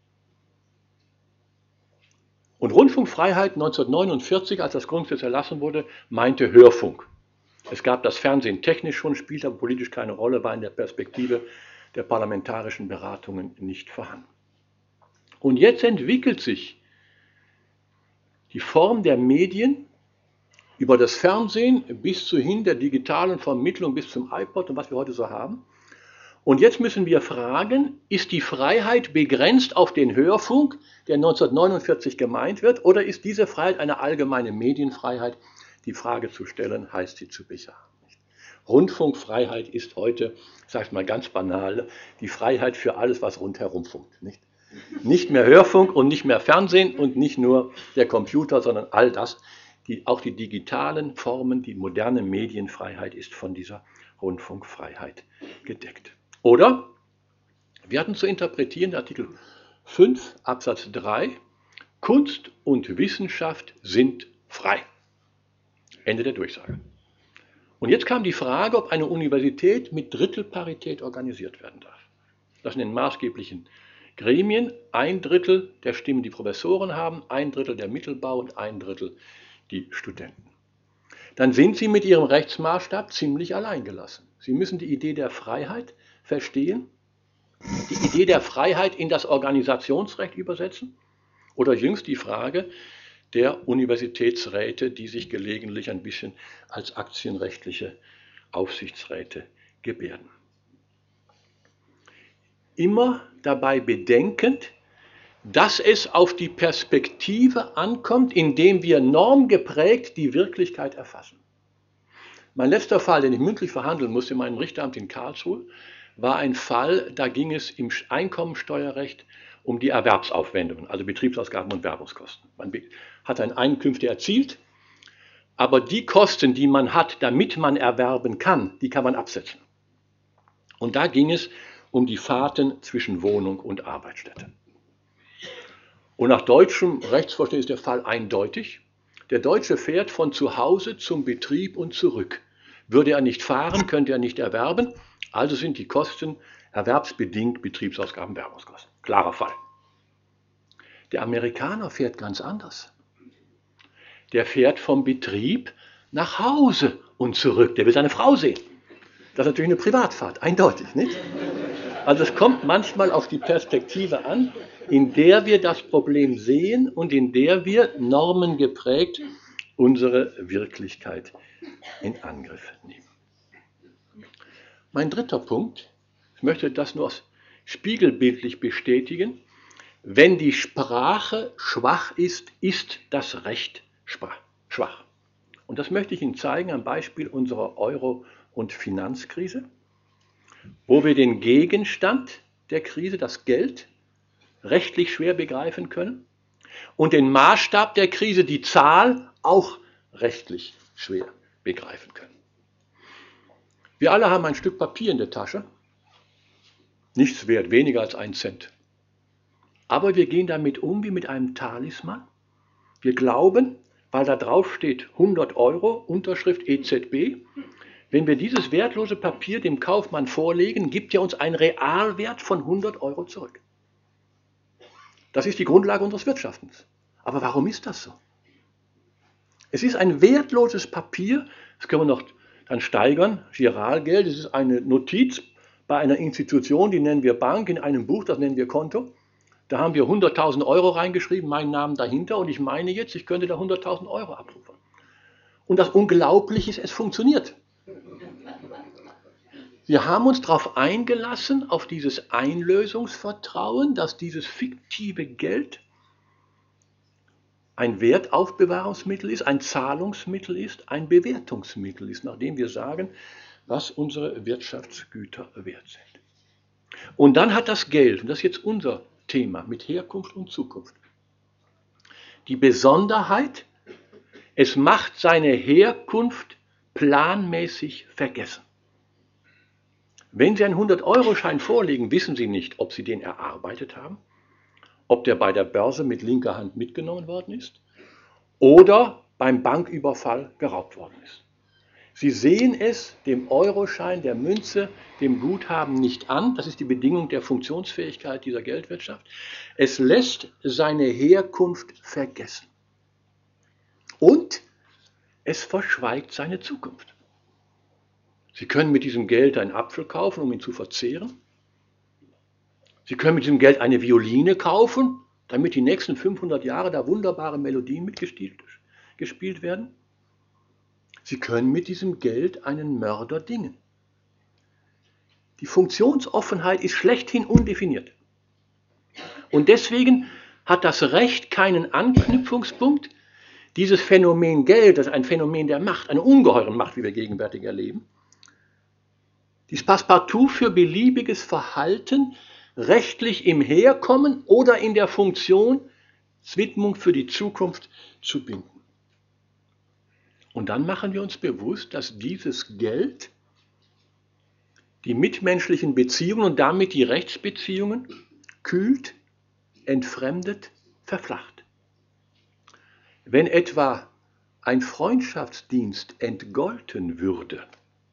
Und Rundfunkfreiheit 1949, als das Grundgesetz erlassen wurde, meinte Hörfunk. Es gab das Fernsehen technisch schon, spielte aber politisch keine Rolle, war in der Perspektive der parlamentarischen Beratungen nicht vorhanden. Und jetzt entwickelt sich die Form der Medien über das Fernsehen bis hin der digitalen Vermittlung bis zum iPod und was wir heute so haben. Und jetzt müssen wir fragen, ist die Freiheit begrenzt auf den Hörfunk, der 1949 gemeint wird, oder ist diese Freiheit eine allgemeine Medienfreiheit? Die Frage zu stellen, heißt sie zu bejahen. Rundfunkfreiheit ist heute, sage ich mal ganz banal, die Freiheit für alles, was rundherum funkt. Nicht mehr Hörfunk und nicht mehr Fernsehen und nicht nur der Computer, sondern all das, auch die digitalen Formen, die moderne Medienfreiheit ist von dieser Rundfunkfreiheit gedeckt. Oder wir hatten zu interpretieren, Artikel 5 Absatz 3, Kunst und Wissenschaft sind frei. Ende der Durchsage. Und jetzt kam die Frage, ob eine Universität mit Drittelparität organisiert werden darf. Das sind in maßgeblichen Gremien 1/3 der Stimmen die Professoren haben, 1/3 der Mittelbau und 1/3 die Studenten. Dann sind Sie mit Ihrem Rechtsmaßstab ziemlich alleingelassen. Sie müssen die Idee der Freiheit verstehen, die Idee der Freiheit in das Organisationsrecht übersetzen oder jüngst die Frage der Universitätsräte, die sich gelegentlich ein bisschen als aktienrechtliche Aufsichtsräte gebärden. Immer dabei bedenkend, dass es auf die Perspektive ankommt, indem wir normgeprägt die Wirklichkeit erfassen. Mein letzter Fall, den ich mündlich verhandeln musste in meinem Richteramt in Karlsruhe, war ein Fall, da ging es im Einkommensteuerrecht um die Erwerbsaufwendungen, also Betriebsausgaben und Werbungskosten. Man hat ein Einkünfte erzielt, aber die Kosten, die man hat, damit man erwerben kann, die kann man absetzen. Und da ging es um die Fahrten zwischen Wohnung und Arbeitsstätte. Und nach deutschem Rechtsverständnis ist der Fall eindeutig. Der Deutsche fährt von zu Hause zum Betrieb und zurück. Würde er nicht fahren, könnte er nicht erwerben. Also sind die Kosten erwerbsbedingt Betriebsausgaben, Werbungskosten. Klarer Fall. Der Amerikaner fährt ganz anders. Der fährt vom Betrieb nach Hause und zurück. Der will seine Frau sehen. Das ist natürlich eine Privatfahrt, eindeutig, nicht? Also es kommt manchmal auf die Perspektive an, in der wir das Problem sehen und in der wir normengeprägt unsere Wirklichkeit in Angriff nehmen. Mein dritter Punkt, ich möchte das nur spiegelbildlich bestätigen, wenn die Sprache schwach ist, ist das Recht schwach. Und das möchte ich Ihnen zeigen am Beispiel unserer Euro- und Finanzkrise, wo wir den Gegenstand der Krise, das Geld, rechtlich schwer begreifen können und den Maßstab der Krise, die Zahl, auch rechtlich schwer begreifen können. Wir alle haben ein Stück Papier in der Tasche, nichts wert, weniger als 1 Cent. Aber wir gehen damit um wie mit einem Talisman. Wir glauben, weil da drauf steht 100 Euro, Unterschrift EZB, wenn wir dieses wertlose Papier dem Kaufmann vorlegen, gibt er uns einen Realwert von 100 Euro zurück. Das ist die Grundlage unseres Wirtschaftens. Aber warum ist das so? Es ist ein wertloses Papier, das können wir noch dann steigern, Giralgeld, es ist eine Notiz bei einer Institution, die nennen wir Bank, in einem Buch, das nennen wir Konto. Da haben wir 100.000 Euro reingeschrieben, meinen Namen dahinter und ich meine jetzt, ich könnte da 100.000 Euro abrufen. Und das Unglaubliche ist, es funktioniert. Wir haben uns darauf eingelassen, auf dieses Einlösungsvertrauen, dass dieses fiktive Geld ein Wertaufbewahrungsmittel ist, ein Zahlungsmittel ist, ein Bewertungsmittel ist, nachdem wir sagen, was unsere Wirtschaftsgüter wert sind. Und dann hat das Geld, und das ist jetzt unser Thema mit Herkunft und Zukunft, die Besonderheit, es macht seine Herkunft planmäßig vergessen. Wenn Sie einen 100-Euro-Schein vorlegen, wissen Sie nicht, ob Sie den erarbeitet haben, ob der bei der Börse mit linker Hand mitgenommen worden ist oder beim Banküberfall geraubt worden ist. Sie sehen es dem Euroschein, der Münze, dem Guthaben nicht an. Das ist die Bedingung der Funktionsfähigkeit dieser Geldwirtschaft. Es lässt seine Herkunft vergessen. Und es verschweigt seine Zukunft. Sie können mit diesem Geld einen Apfel kaufen, um ihn zu verzehren. Sie können mit diesem Geld eine Violine kaufen, damit die nächsten 500 Jahre da wunderbare Melodien mitgespielt werden. Sie können mit diesem Geld einen Mörder dingen. Die Funktionsoffenheit ist schlechthin undefiniert. Und deswegen hat das Recht keinen Anknüpfungspunkt. Dieses Phänomen Geld, das ist ein Phänomen der Macht, eine ungeheure Macht, wie wir gegenwärtig erleben. Dies Passepartout für beliebiges Verhalten, rechtlich im Herkommen oder in der Funktion, Widmung für die Zukunft zu binden. Und dann machen wir uns bewusst, dass dieses Geld die mitmenschlichen Beziehungen und damit die Rechtsbeziehungen kühlt, entfremdet, verflacht. Wenn etwa ein Freundschaftsdienst entgolten würde,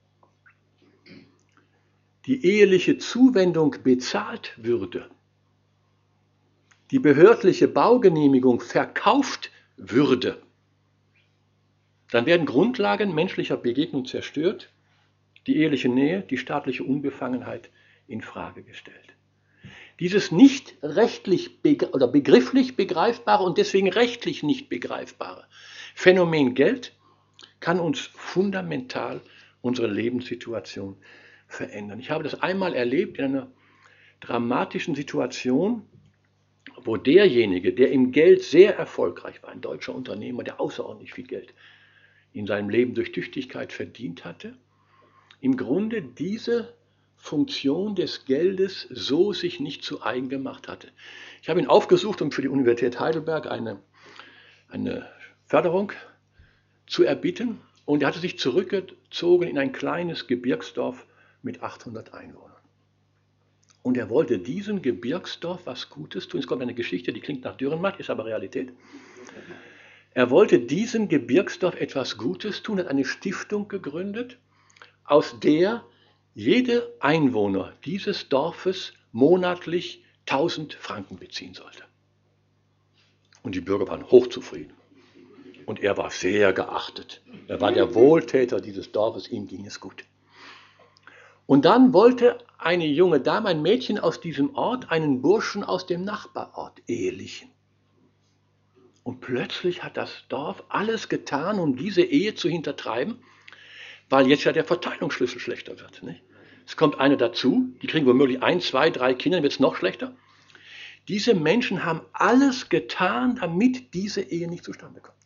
die eheliche Zuwendung bezahlt würde, die behördliche Baugenehmigung verkauft würde, dann werden Grundlagen menschlicher Begegnung zerstört, die eheliche Nähe, die staatliche Unbefangenheit in Frage gestellt. Dieses nicht rechtlich oder begrifflich begreifbare und deswegen rechtlich nicht begreifbare Phänomen Geld kann uns fundamental unsere Lebenssituation verändern. Ich habe das einmal erlebt in einer dramatischen Situation, wo derjenige, der im Geld sehr erfolgreich war, ein deutscher Unternehmer, der außerordentlich viel Geld in seinem Leben durch Tüchtigkeit verdient hatte, im Grunde diese Funktion des Geldes so sich nicht zu eigen gemacht hatte. Ich habe ihn aufgesucht, um für die Universität Heidelberg eine Förderung zu erbitten, und er hatte sich zurückgezogen in ein kleines Gebirgsdorf mit 800 Einwohnern. Und er wollte diesem Gebirgsdorf was Gutes tun. Es kommt eine Geschichte, die klingt nach Dürrenmatt, ist aber Realität. Er wollte diesem Gebirgsdorf etwas Gutes tun, hat eine Stiftung gegründet, aus der jeder Einwohner dieses Dorfes monatlich 1000 Franken beziehen sollte. Und die Bürger waren hochzufrieden. Und er war sehr geachtet. Er war der Wohltäter dieses Dorfes, ihm ging es gut. Und dann wollte eine junge Dame, ein Mädchen aus diesem Ort, einen Burschen aus dem Nachbarort ehelichen. Und plötzlich hat das Dorf alles getan, um diese Ehe zu hintertreiben, weil jetzt ja der Verteilungsschlüssel schlechter wird. Nicht? Es kommt eine dazu, die kriegen womöglich 1, 2, 3 Kinder, dann wird es noch schlechter. Diese Menschen haben alles getan, damit diese Ehe nicht zustande kommt.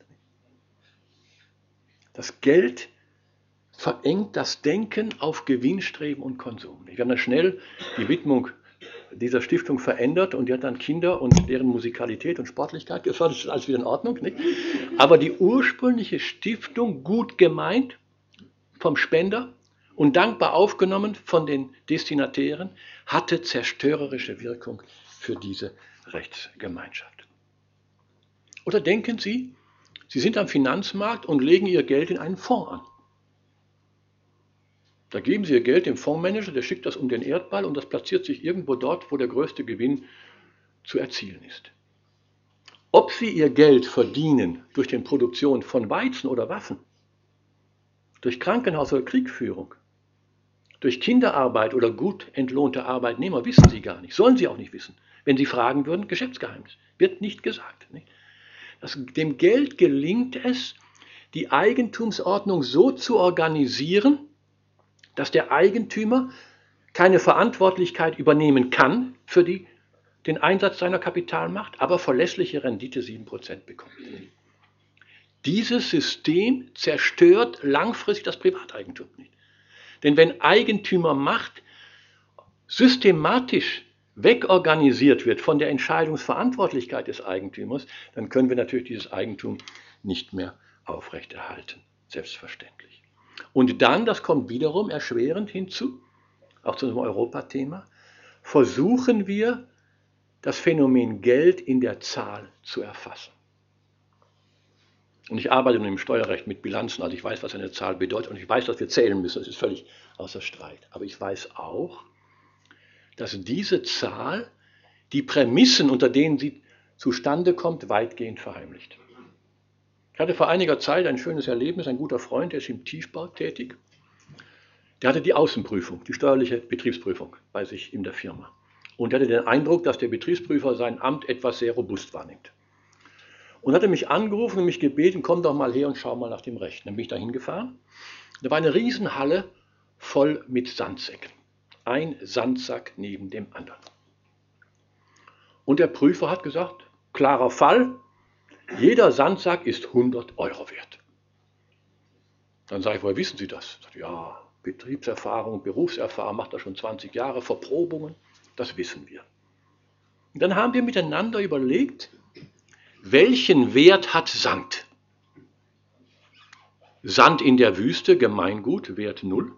Das Geld verengt das Denken auf Gewinnstreben und Konsum. Wir haben dann schnell die Widmung dieser Stiftung verändert und die hat dann Kinder und deren Musikalität und Sportlichkeit gefördert. Das ist alles wieder in Ordnung. Nicht? Aber die ursprüngliche Stiftung, gut gemeint vom Spender und dankbar aufgenommen von den Destinatären, hatte zerstörerische Wirkung für diese Rechtsgemeinschaft. Oder denken Sie, Sie sind am Finanzmarkt und legen Ihr Geld in einen Fonds an. Da geben Sie Ihr Geld dem Fondsmanager, der schickt das um den Erdball und das platziert sich irgendwo dort, wo der größte Gewinn zu erzielen ist. Ob Sie Ihr Geld verdienen durch die Produktion von Weizen oder Waffen, durch Krankenhaus- oder Kriegführung, durch Kinderarbeit oder gut entlohnte Arbeitnehmer, wissen Sie gar nicht. Sollen Sie auch nicht wissen. Wenn Sie fragen würden, Geschäftsgeheimnis. Wird nicht gesagt. Nicht? Dem Geld gelingt es, die Eigentumsordnung so zu organisieren, dass der Eigentümer keine Verantwortlichkeit übernehmen kann für den Einsatz seiner Kapitalmacht, aber verlässliche Rendite 7% bekommt. Dieses System zerstört langfristig das Privateigentum nicht. Denn wenn Eigentümermacht systematisch wegorganisiert wird von der Entscheidungsverantwortlichkeit des Eigentümers, dann können wir natürlich dieses Eigentum nicht mehr aufrechterhalten, selbstverständlich. Und dann, das kommt wiederum erschwerend hinzu, auch zu unserem Europathema, versuchen wir, das Phänomen Geld in der Zahl zu erfassen. Und ich arbeite nun im Steuerrecht mit Bilanzen, also ich weiß, was eine Zahl bedeutet und ich weiß, dass wir zählen müssen, das ist völlig außer Streit. Aber ich weiß auch, dass diese Zahl die Prämissen, unter denen sie zustande kommt, weitgehend verheimlicht. Ich hatte vor einiger Zeit ein schönes Erlebnis, ein guter Freund, der ist im Tiefbau tätig, der hatte die Außenprüfung, die steuerliche Betriebsprüfung bei sich in der Firma. Und er hatte den Eindruck, dass der Betriebsprüfer sein Amt etwas sehr robust wahrnimmt. Und hatte mich angerufen und mich gebeten, komm doch mal her und schau mal nach dem Recht. Dann bin ich da hingefahren. Da war eine Riesenhalle voll mit Sandsäcken. Ein Sandsack neben dem anderen. Und der Prüfer hat gesagt, klarer Fall, jeder Sandsack ist 100 Euro wert. Dann sage ich, woher wissen Sie das? Sagt, ja, Betriebserfahrung, Berufserfahrung, macht das schon 20 Jahre, Verprobungen, das wissen wir. Und dann haben wir miteinander überlegt, welchen Wert hat Sand? Sand in der Wüste, Gemeingut, Wert 0.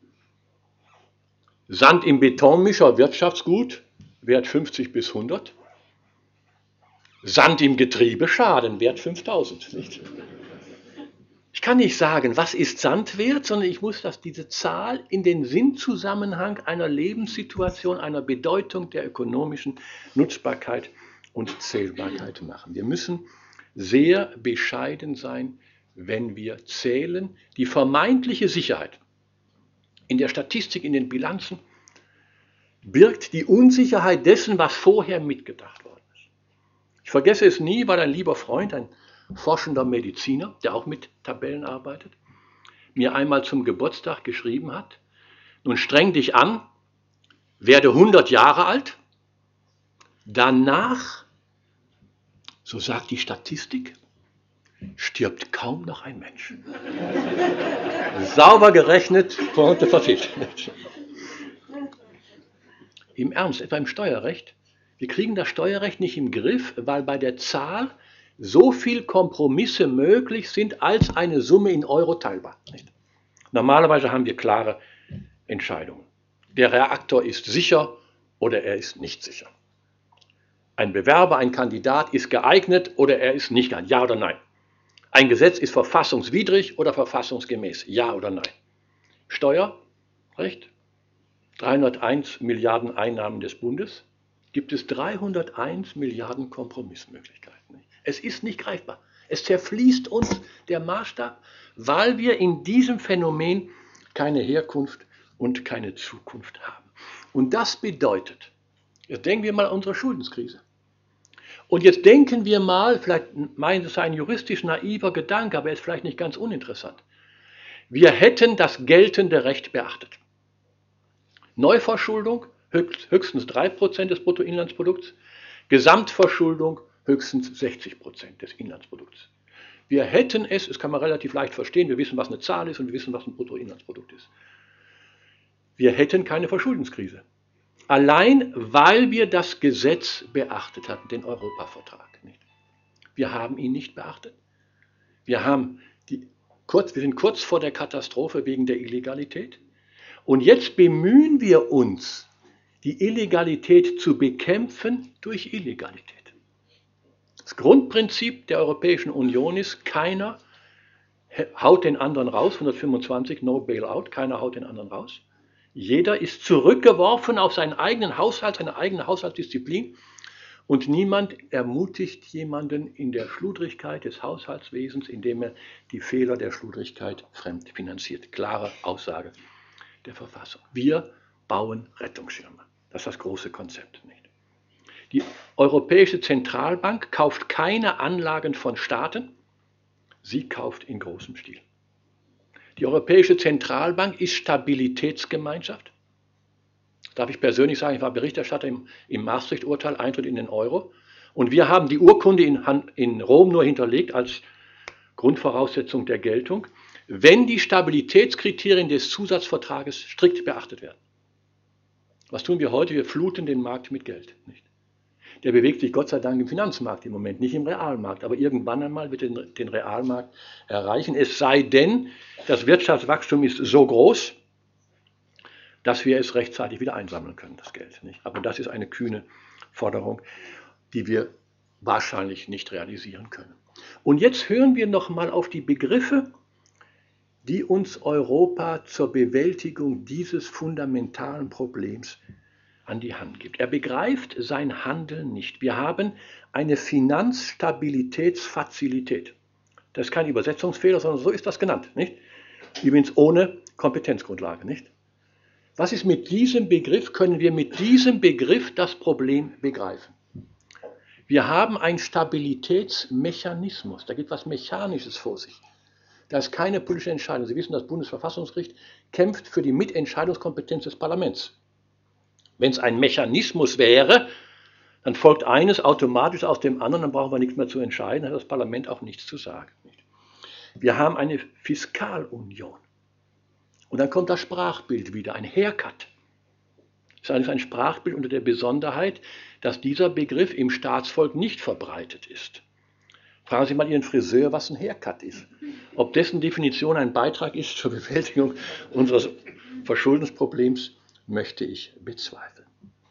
Sand im Betonmischer, Wirtschaftsgut, Wert 50 bis 100. Sand im Getriebe, Schaden, Wert 5000. Nicht? Ich kann nicht sagen, was ist Sand wert, sondern ich muss diese Zahl in den Sinnzusammenhang einer Lebenssituation, einer Bedeutung der ökonomischen Nutzbarkeit und Zählbarkeit machen. Wir müssen sehr bescheiden sein, wenn wir zählen. Die vermeintliche Sicherheit in der Statistik, in den Bilanzen, birgt die Unsicherheit dessen, was vorher mitgedacht worden ist. Ich vergesse es nie, weil ein lieber Freund, ein forschender Mediziner, der auch mit Tabellen arbeitet, mir einmal zum Geburtstag geschrieben hat, nun streng dich an, werde 100 Jahre alt, danach, so sagt die Statistik, stirbt kaum noch ein Mensch. Sauber gerechnet, Pointe verfehlt. Im Ernst, etwa im Steuerrecht, wir kriegen das Steuerrecht nicht im Griff, weil bei der Zahl so viel Kompromisse möglich sind, als eine Summe in Euro teilbar. Normalerweise haben wir klare Entscheidungen. Der Reaktor ist sicher oder er ist nicht sicher. Ein Bewerber, ein Kandidat ist geeignet oder er ist nicht geeignet. Ja oder nein. Ein Gesetz ist verfassungswidrig oder verfassungsgemäß. Ja oder nein. Steuerrecht, 301 Milliarden Einnahmen des Bundes, gibt es 301 Milliarden Kompromissmöglichkeiten. Es ist nicht greifbar. Es zerfließt uns der Maßstab, weil wir in diesem Phänomen keine Herkunft und keine Zukunft haben. Und das bedeutet, jetzt denken wir mal an unsere Schuldenskrise. Und jetzt denken wir mal, vielleicht meinen Sie es ein juristisch naiver Gedanke, aber er ist vielleicht nicht ganz uninteressant. Wir hätten das geltende Recht beachtet. Neuverschuldung höchstens 3% des Bruttoinlandsprodukts, Gesamtverschuldung höchstens 60% des Inlandsprodukts. Wir hätten es, das kann man relativ leicht verstehen, wir wissen, was eine Zahl ist und wir wissen, was ein Bruttoinlandsprodukt ist. Wir hätten keine Verschuldenskrise. Allein, weil wir das Gesetz beachtet hatten, den Europavertrag. Wir haben ihn nicht beachtet. Wir sind kurz vor der Katastrophe wegen der Illegalität. Und jetzt bemühen wir uns, die Illegalität zu bekämpfen durch Illegalität. Das Grundprinzip der Europäischen Union ist, keiner haut den anderen raus, 125, no bailout, keiner haut den anderen raus. Jeder ist zurückgeworfen auf seinen eigenen Haushalt, seine eigene Haushaltsdisziplin und niemand ermutigt jemanden in der Schludrigkeit des Haushaltswesens, indem er die Fehler der Schludrigkeit fremdfinanziert. Klare Aussage der Verfassung. Wir bauen Rettungsschirme. Das ist das große Konzept, nicht? Die Europäische Zentralbank kauft keine Anlagen von Staaten, sie kauft in großem Stil. Die Europäische Zentralbank ist Stabilitätsgemeinschaft. Darf ich persönlich sagen, ich war Berichterstatter im Maastricht-Urteil, Eintritt in den Euro. Und wir haben die Urkunde in Rom nur hinterlegt als Grundvoraussetzung der Geltung, wenn die Stabilitätskriterien des Zusatzvertrages strikt beachtet werden. Was tun wir heute? Wir fluten den Markt mit Geld. Nicht? Der bewegt sich Gott sei Dank im Finanzmarkt im Moment, nicht im Realmarkt. Aber irgendwann einmal wird er den Realmarkt erreichen. Es sei denn, das Wirtschaftswachstum ist so groß, dass wir es rechtzeitig wieder einsammeln können, das Geld. Nicht? Aber das ist eine kühne Forderung, die wir wahrscheinlich nicht realisieren können. Und jetzt hören wir nochmal auf die Begriffe, die uns Europa zur Bewältigung dieses fundamentalen Problems an die Hand gibt. Er begreift sein Handeln nicht. Wir haben eine Finanzstabilitätsfazilität. Das ist kein Übersetzungsfehler, sondern so ist das genannt. Nicht? Übrigens ohne Kompetenzgrundlage. Nicht? Was ist mit diesem Begriff? Können wir mit diesem Begriff das Problem begreifen? Wir haben einen Stabilitätsmechanismus. Da geht was Mechanisches vor sich. Da ist keine politische Entscheidung. Sie wissen, das Bundesverfassungsgericht kämpft für die Mitentscheidungskompetenz des Parlaments. Wenn es ein Mechanismus wäre, dann folgt eines automatisch aus dem anderen, dann brauchen wir nichts mehr zu entscheiden, dann hat das Parlament auch nichts zu sagen. Wir haben eine Fiskalunion. Und dann kommt das Sprachbild wieder, ein Haircut. Das ist ein Sprachbild unter der Besonderheit, dass dieser Begriff im Staatsvolk nicht verbreitet ist. Fragen Sie mal Ihren Friseur, was ein Haircut ist. Ob dessen Definition ein Beitrag ist zur Bewältigung unseres Verschuldensproblems, möchte ich bezweifeln.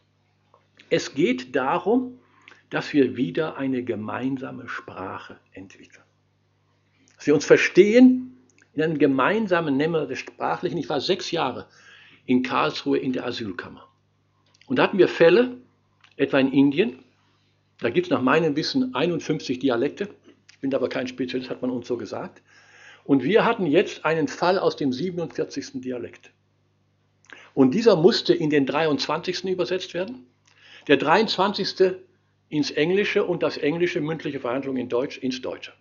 Es geht darum, dass wir wieder eine gemeinsame Sprache entwickeln. Dass wir uns verstehen in einem gemeinsamen Nenner des Sprachlichen. Ich war 6 Jahre in Karlsruhe in der Asylkammer. Und da hatten wir Fälle, etwa in Indien, da gibt es nach meinem Wissen 51 Dialekte. Ich bin aber kein Spezialist, hat man uns so gesagt. Und wir hatten jetzt einen Fall aus dem 47. Dialekt. Und dieser musste in den 23. übersetzt werden, der 23. ins Englische und das Englische mündliche Verhandlung in Deutsch ins Deutsche.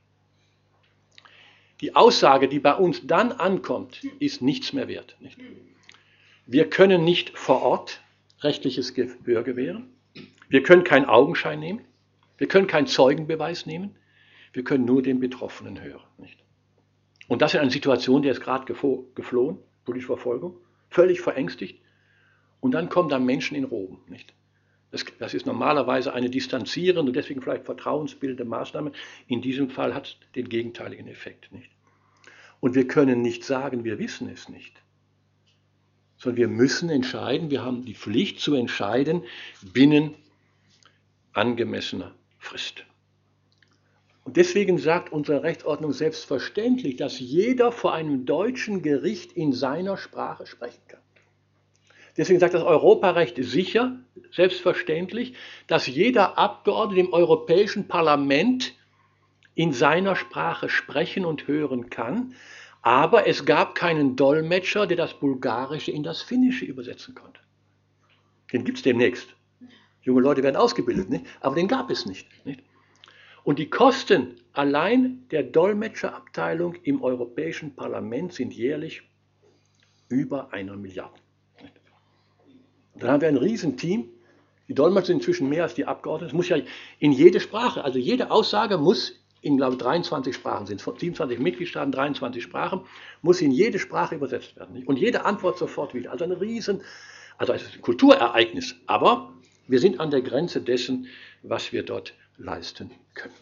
Die Aussage, die bei uns dann ankommt, ist nichts mehr wert. Nicht? Wir können nicht vor Ort rechtliches Gehör gewähren, wir können keinen Augenschein nehmen, wir können keinen Zeugenbeweis nehmen, wir können nur den Betroffenen hören. Nicht? Und das in einer Situation, der ist gerade geflohen, politische Verfolgung, völlig verängstigt. Und dann kommen da Menschen in Roben. Nicht? Das ist normalerweise eine distanzierende und deswegen vielleicht vertrauensbildende Maßnahme. In diesem Fall hat es den gegenteiligen Effekt. Nicht? Und wir können nicht sagen, wir wissen es nicht. Sondern wir müssen entscheiden, wir haben die Pflicht zu entscheiden binnen angemessener Frist. Und deswegen sagt unsere Rechtsordnung selbstverständlich, dass jeder vor einem deutschen Gericht in seiner Sprache sprechen kann. Deswegen sagt das Europarecht sicher, selbstverständlich, dass jeder Abgeordnete im Europäischen Parlament in seiner Sprache sprechen und hören kann, aber es gab keinen Dolmetscher, der das Bulgarische in das Finnische übersetzen konnte. Den gibt es demnächst. Junge Leute werden ausgebildet, nicht? Aber den gab es nicht. Und die Kosten allein der Dolmetscherabteilung im Europäischen Parlament sind jährlich über 1 Milliarde. Und dann haben wir ein Riesenteam. Die Dolmetscher sind inzwischen mehr als die Abgeordneten. Es muss ja in jede Sprache, also jede Aussage muss in, glaube ich, 23 Sprachen, sind 27 Mitgliedstaaten, 23 Sprachen, muss in jede Sprache übersetzt werden. Nicht? Und jede Antwort sofort wieder. Also also es ist ein Kulturereignis, aber wir sind an der Grenze dessen, was wir dort leisten können.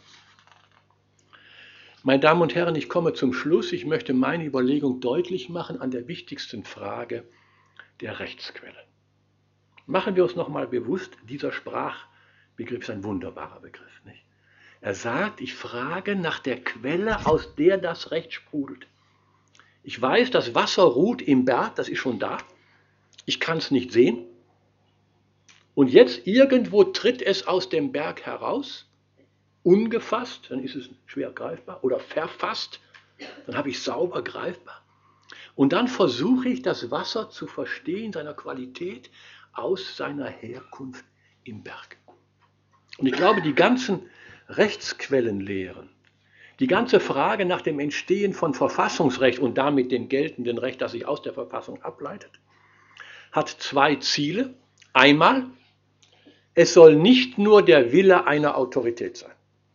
Meine Damen und Herren, ich komme zum Schluss. Ich möchte meine Überlegung deutlich machen an der wichtigsten Frage der Rechtsquelle. Machen wir uns nochmal bewusst, dieser Sprachbegriff ist ein wunderbarer Begriff. Nicht? Er sagt, ich frage nach der Quelle, aus der das Recht sprudelt. Ich weiß, das Wasser ruht im Berg, das ist schon da. Ich kann es nicht sehen. Und jetzt irgendwo tritt es aus dem Berg heraus, ungefasst, dann ist es schwer greifbar, oder verfasst, dann habe ich es sauber greifbar. Und dann versuche ich, das Wasser zu verstehen, seiner Qualität, aus seiner Herkunft im Berg. Und ich glaube, die ganzen Rechtsquellenlehren, die ganze Frage nach dem Entstehen von Verfassungsrecht und damit dem geltenden Recht, das sich aus der Verfassung ableitet, hat zwei Ziele. Einmal, es soll nicht nur der Wille einer Autorität sein.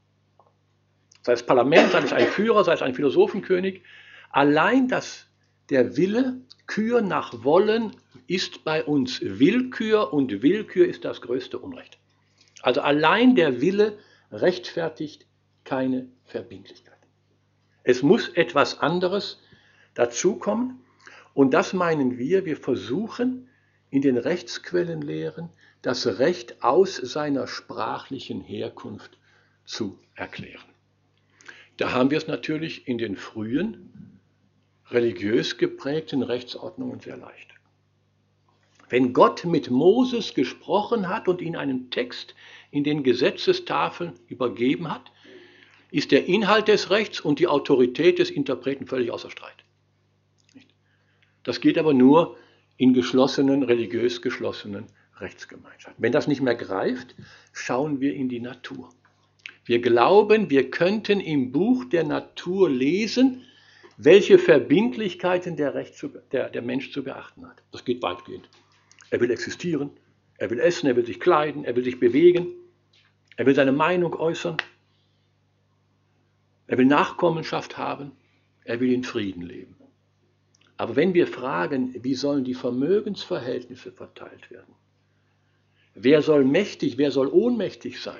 Sei es Parlament, sei es ein Führer, sei es ein Philosophenkönig. Allein der Wille, Kür nach Wollen, ist bei uns Willkür und Willkür ist das größte Unrecht. Also allein der Wille rechtfertigt keine Verbindlichkeit. Es muss etwas anderes dazukommen und das meinen wir versuchen in den Rechtsquellenlehren das Recht aus seiner sprachlichen Herkunft zu erklären. Da haben wir es natürlich in den frühen, religiös geprägten Rechtsordnungen sehr leicht. Wenn Gott mit Moses gesprochen hat und ihn einen Text in den Gesetzestafeln übergeben hat, ist der Inhalt des Rechts und die Autorität des Interpreten völlig außer Streit. Das geht aber nur in geschlossenen, religiös geschlossenen Rechtsgemeinschaften. Wenn das nicht mehr greift, schauen wir in die Natur. Wir glauben, wir könnten im Buch der Natur lesen, welche Verbindlichkeiten der Mensch zu beachten hat. Das geht weitgehend. Er will existieren, er will essen, er will sich kleiden, er will sich bewegen, er will seine Meinung äußern, er will Nachkommenschaft haben, er will in Frieden leben. Aber wenn wir fragen, wie sollen die Vermögensverhältnisse verteilt werden? Wer soll mächtig, wer soll ohnmächtig sein?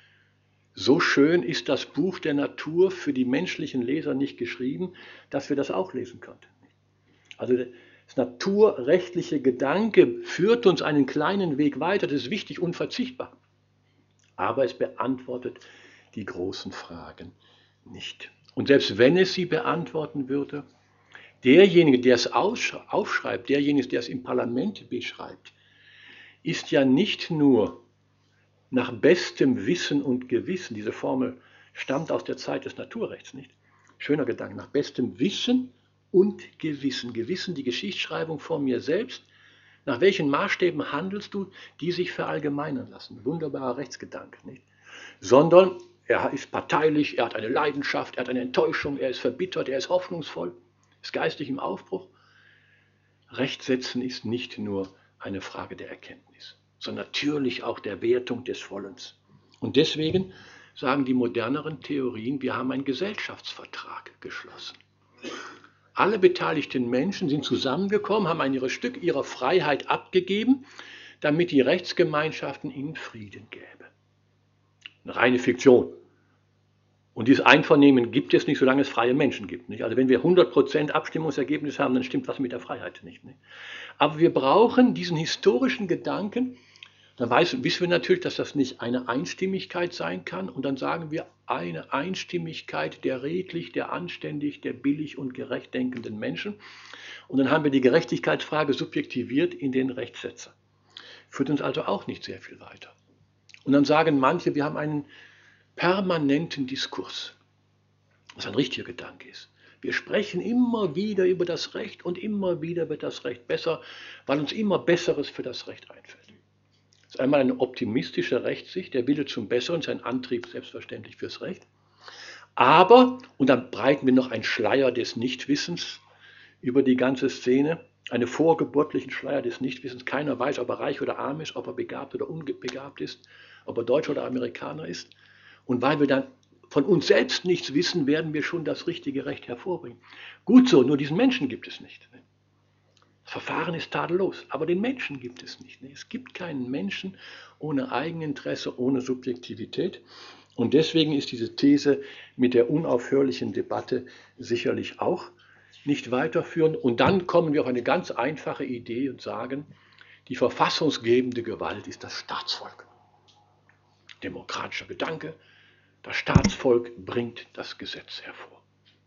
So schön ist das Buch der Natur für die menschlichen Leser nicht geschrieben, dass wir das auch lesen könnten. Also das naturrechtliche Gedanke führt uns einen kleinen Weg weiter, das ist wichtig, unverzichtbar. Aber es beantwortet die großen Fragen nicht. Und selbst wenn es sie beantworten würde, derjenige, der es aufschreibt, derjenige, der es im Parlament beschreibt, ist ja nicht nur nach bestem Wissen und Gewissen, diese Formel stammt aus der Zeit des Naturrechts, nicht? Schöner Gedanke, nach bestem Wissen und Gewissen. Gewissen, die Geschichtsschreibung von mir selbst. Nach welchen Maßstäben handelst du, die sich verallgemeinern lassen? Wunderbarer Rechtsgedanke, nicht? Sondern er ist parteilich, er hat eine Leidenschaft, er hat eine Enttäuschung, er ist verbittert, er ist hoffnungsvoll, ist geistig im Aufbruch. Rechtsetzen ist nicht nur eine Frage der Erkenntnis, sondern natürlich auch der Wertung des Wollens. Und deswegen sagen die moderneren Theorien, wir haben einen Gesellschaftsvertrag geschlossen. Alle beteiligten Menschen sind zusammengekommen, haben ein Stück ihrer Freiheit abgegeben, damit die Rechtsgemeinschaften ihnen Frieden gäbe. Eine reine Fiktion. Und dieses Einvernehmen gibt es nicht, solange es freie Menschen gibt. Nicht? Also wenn wir 100% Abstimmungsergebnis haben, dann stimmt was mit der Freiheit nicht. Aber wir brauchen diesen historischen Gedanken, dann wissen wir natürlich, dass das nicht eine Einstimmigkeit sein kann. Und dann sagen wir eine Einstimmigkeit der redlich, der anständig, der billig und gerecht denkenden Menschen. Und dann haben wir die Gerechtigkeitsfrage subjektiviert in den Rechtssetzer. Führt uns also auch nicht sehr viel weiter. Und dann sagen manche, wir haben einen permanenten Diskurs, was ein richtiger Gedanke ist. Wir sprechen immer wieder über das Recht und immer wieder wird das Recht besser, weil uns immer Besseres für das Recht einfällt. Das ist einmal eine optimistische Rechtssicht, der Wille zum Besseren ist ein Antrieb selbstverständlich fürs Recht. Aber, und dann breiten wir noch einen Schleier des Nichtwissens über die ganze Szene, einen vorgeburtlichen Schleier des Nichtwissens. Keiner weiß, ob er reich oder arm ist, ob er begabt oder unbegabt ist, ob er Deutscher oder Amerikaner ist. Und weil wir dann von uns selbst nichts wissen, werden wir schon das richtige Recht hervorbringen. Gut so, nur diesen Menschen gibt es nicht. Das Verfahren ist tadellos, aber den Menschen gibt es nicht. Es gibt keinen Menschen ohne Eigeninteresse, ohne Subjektivität. Und deswegen ist diese These mit der unaufhörlichen Debatte sicherlich auch nicht weiterführend. Und dann kommen wir auf eine ganz einfache Idee und sagen, die verfassungsgebende Gewalt ist das Staatsvolk. Demokratischer Gedanke, das Staatsvolk bringt das Gesetz hervor.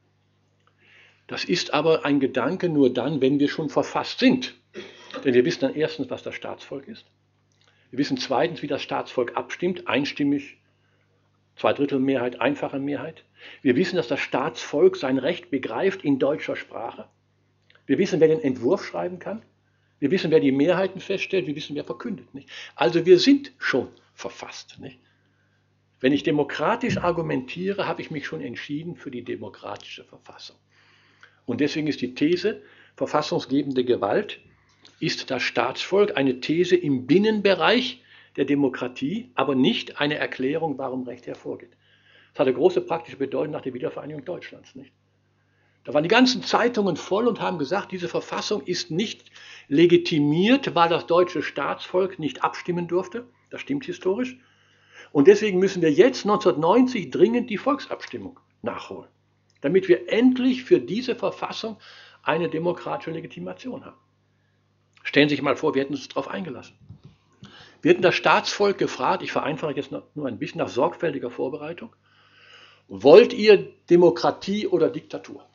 Das ist aber ein Gedanke nur dann, wenn wir schon verfasst sind. Denn wir wissen dann erstens, was das Staatsvolk ist. Wir wissen zweitens, wie das Staatsvolk abstimmt, einstimmig, Zweidrittelmehrheit, einfache Mehrheit. Wir wissen, dass das Staatsvolk sein Recht begreift in deutscher Sprache. Wir wissen, wer den Entwurf schreiben kann. Wir wissen, wer die Mehrheiten feststellt. Wir wissen, wer verkündet. Nicht? Also wir sind schon verfasst. Nicht? Wenn ich demokratisch argumentiere, habe ich mich schon entschieden für die demokratische Verfassung. Und deswegen ist die These, verfassungsgebende Gewalt ist das Staatsvolk, eine These im Binnenbereich der Demokratie, aber nicht eine Erklärung, warum Recht hervorgeht. Das hatte große praktische Bedeutung nach der Wiedervereinigung Deutschlands. Nicht? Da waren die ganzen Zeitungen voll und haben gesagt, diese Verfassung ist nicht legitimiert, weil das deutsche Staatsvolk nicht abstimmen durfte. Das stimmt historisch. Und deswegen müssen wir jetzt 1990 dringend die Volksabstimmung nachholen, damit wir endlich für diese Verfassung eine demokratische Legitimation haben. Stellen Sie sich mal vor, wir hätten uns darauf eingelassen. Wir hätten das Staatsvolk gefragt, ich vereinfache jetzt nur ein bisschen nach sorgfältiger Vorbereitung, wollt ihr Demokratie oder Diktatur?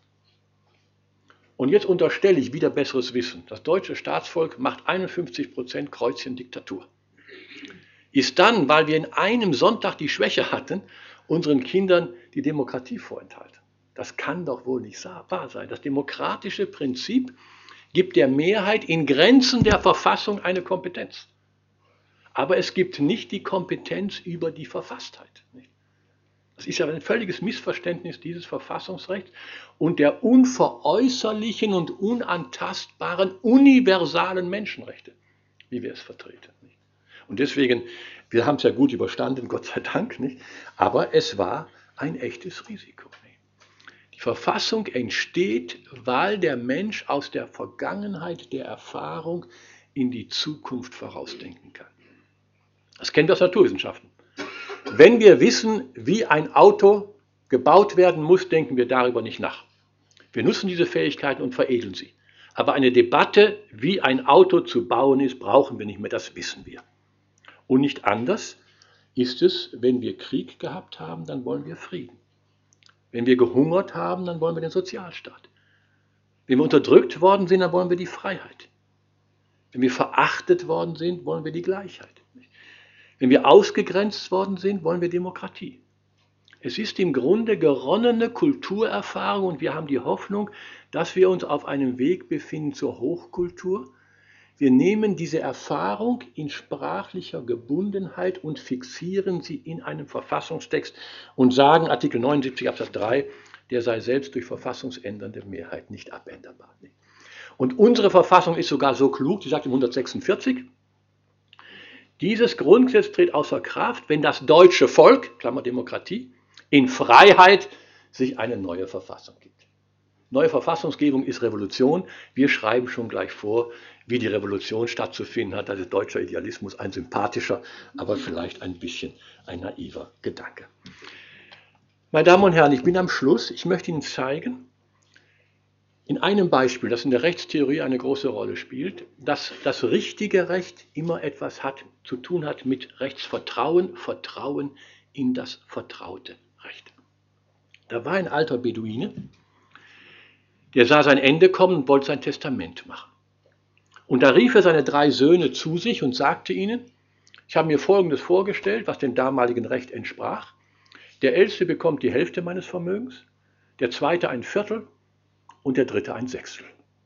Und jetzt unterstelle ich wieder besseres Wissen. Das deutsche Staatsvolk macht 51% Kreuzchen Diktatur. Ist dann, weil wir in einem Sonntag die Schwäche hatten, unseren Kindern die Demokratie vorenthalten. Das kann doch wohl nicht wahr sein. Das demokratische Prinzip gibt der Mehrheit in Grenzen der Verfassung eine Kompetenz. Aber es gibt nicht die Kompetenz über die Verfasstheit. Das ist ja ein völliges Missverständnis dieses Verfassungsrechts und der unveräußerlichen und unantastbaren universalen Menschenrechte, wie wir es vertreten. Und deswegen, wir haben es ja gut überstanden, Gott sei Dank, nicht? Aber es war ein echtes Risiko. Die Verfassung entsteht, weil der Mensch aus der Vergangenheit, der Erfahrung in die Zukunft vorausdenken kann. Das kennen wir aus Naturwissenschaften. Wenn wir wissen, wie ein Auto gebaut werden muss, denken wir darüber nicht nach. Wir nutzen diese Fähigkeiten und veredeln sie. Aber eine Debatte, wie ein Auto zu bauen ist, brauchen wir nicht mehr, das wissen wir. Und nicht anders ist es, wenn wir Krieg gehabt haben, dann wollen wir Frieden. Wenn wir gehungert haben, dann wollen wir den Sozialstaat. Wenn wir unterdrückt worden sind, dann wollen wir die Freiheit. Wenn wir verachtet worden sind, wollen wir die Gleichheit. Wenn wir ausgegrenzt worden sind, wollen wir Demokratie. Es ist im Grunde geronnene Kulturerfahrung und wir haben die Hoffnung, dass wir uns auf einem Weg befinden zur Hochkultur. Wir nehmen diese Erfahrung in sprachlicher Gebundenheit und fixieren sie in einem Verfassungstext und sagen, Artikel 79 Absatz 3, der sei selbst durch verfassungsändernde Mehrheit nicht abänderbar. Und unsere Verfassung ist sogar so klug, die sagt im 146, dieses Grundgesetz tritt außer Kraft, wenn das deutsche Volk, Klammer Demokratie, in Freiheit sich eine neue Verfassung gibt. Neue Verfassungsgebung ist Revolution. Wir schreiben schon gleich vor, wie die Revolution stattzufinden hat. Das ist deutscher Idealismus, ein sympathischer, aber vielleicht ein bisschen ein naiver Gedanke. Meine Damen und Herren, ich bin am Schluss. Ich möchte Ihnen zeigen, in einem Beispiel, das in der Rechtstheorie eine große Rolle spielt, dass das richtige Recht immer etwas zu tun hat mit Rechtsvertrauen, Vertrauen in das vertraute Recht. Da war ein alter Beduine, der sah sein Ende kommen und wollte sein Testament machen. Und da rief er seine 3 Söhne zu sich und sagte ihnen, ich habe mir Folgendes vorgestellt, was dem damaligen Recht entsprach. Der Älteste bekommt die Hälfte meines Vermögens, der Zweite ein Viertel und der Dritte ein Sechstel.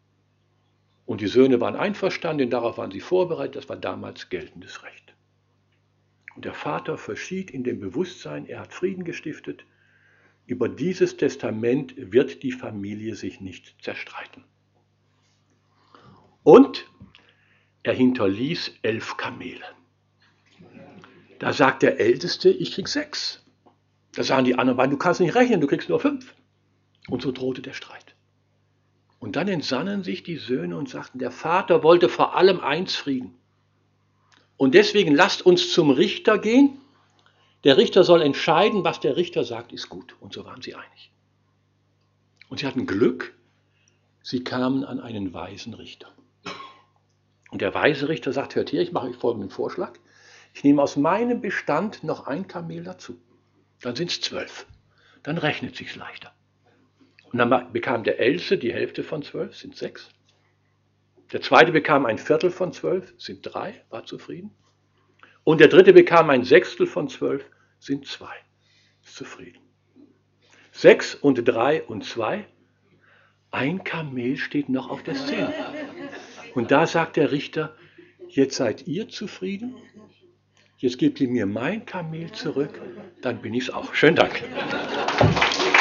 Und die Söhne waren einverstanden, denn darauf waren sie vorbereitet, das war damals geltendes Recht. Und der Vater verschied in dem Bewusstsein, er hat Frieden gestiftet, über dieses Testament wird die Familie sich nicht zerstreiten. Und er hinterließ 11 Kamele. Da sagt der Älteste, ich krieg 6. Da sagen die anderen beiden, du kannst nicht rechnen, du kriegst nur 5. Und so drohte der Streit. Und dann entsannen sich die Söhne und sagten, der Vater wollte vor allem eins, Frieden. Und deswegen lasst uns zum Richter gehen. Der Richter soll entscheiden, was der Richter sagt, ist gut. Und so waren sie einig. Und sie hatten Glück, sie kamen an einen weisen Richter. Und der weise Richter sagt, hört hier, ich mache euch folgenden Vorschlag. Ich nehme aus meinem Bestand noch ein Kamel dazu. Dann sind es 12. Dann rechnet sich's leichter. Und dann bekam der Älteste die Hälfte von 12, sind 6. Der zweite bekam ein Viertel von 12, sind 3, war zufrieden. Und der dritte bekam ein Sechstel von 12, sind 2, ist zufrieden. 6 und 3 und 2, ein Kamel steht noch auf der Szene. Und da sagt der Richter, jetzt seid ihr zufrieden, jetzt gebt ihr mir mein Kamel zurück, dann bin ich's auch. Schönen Dank.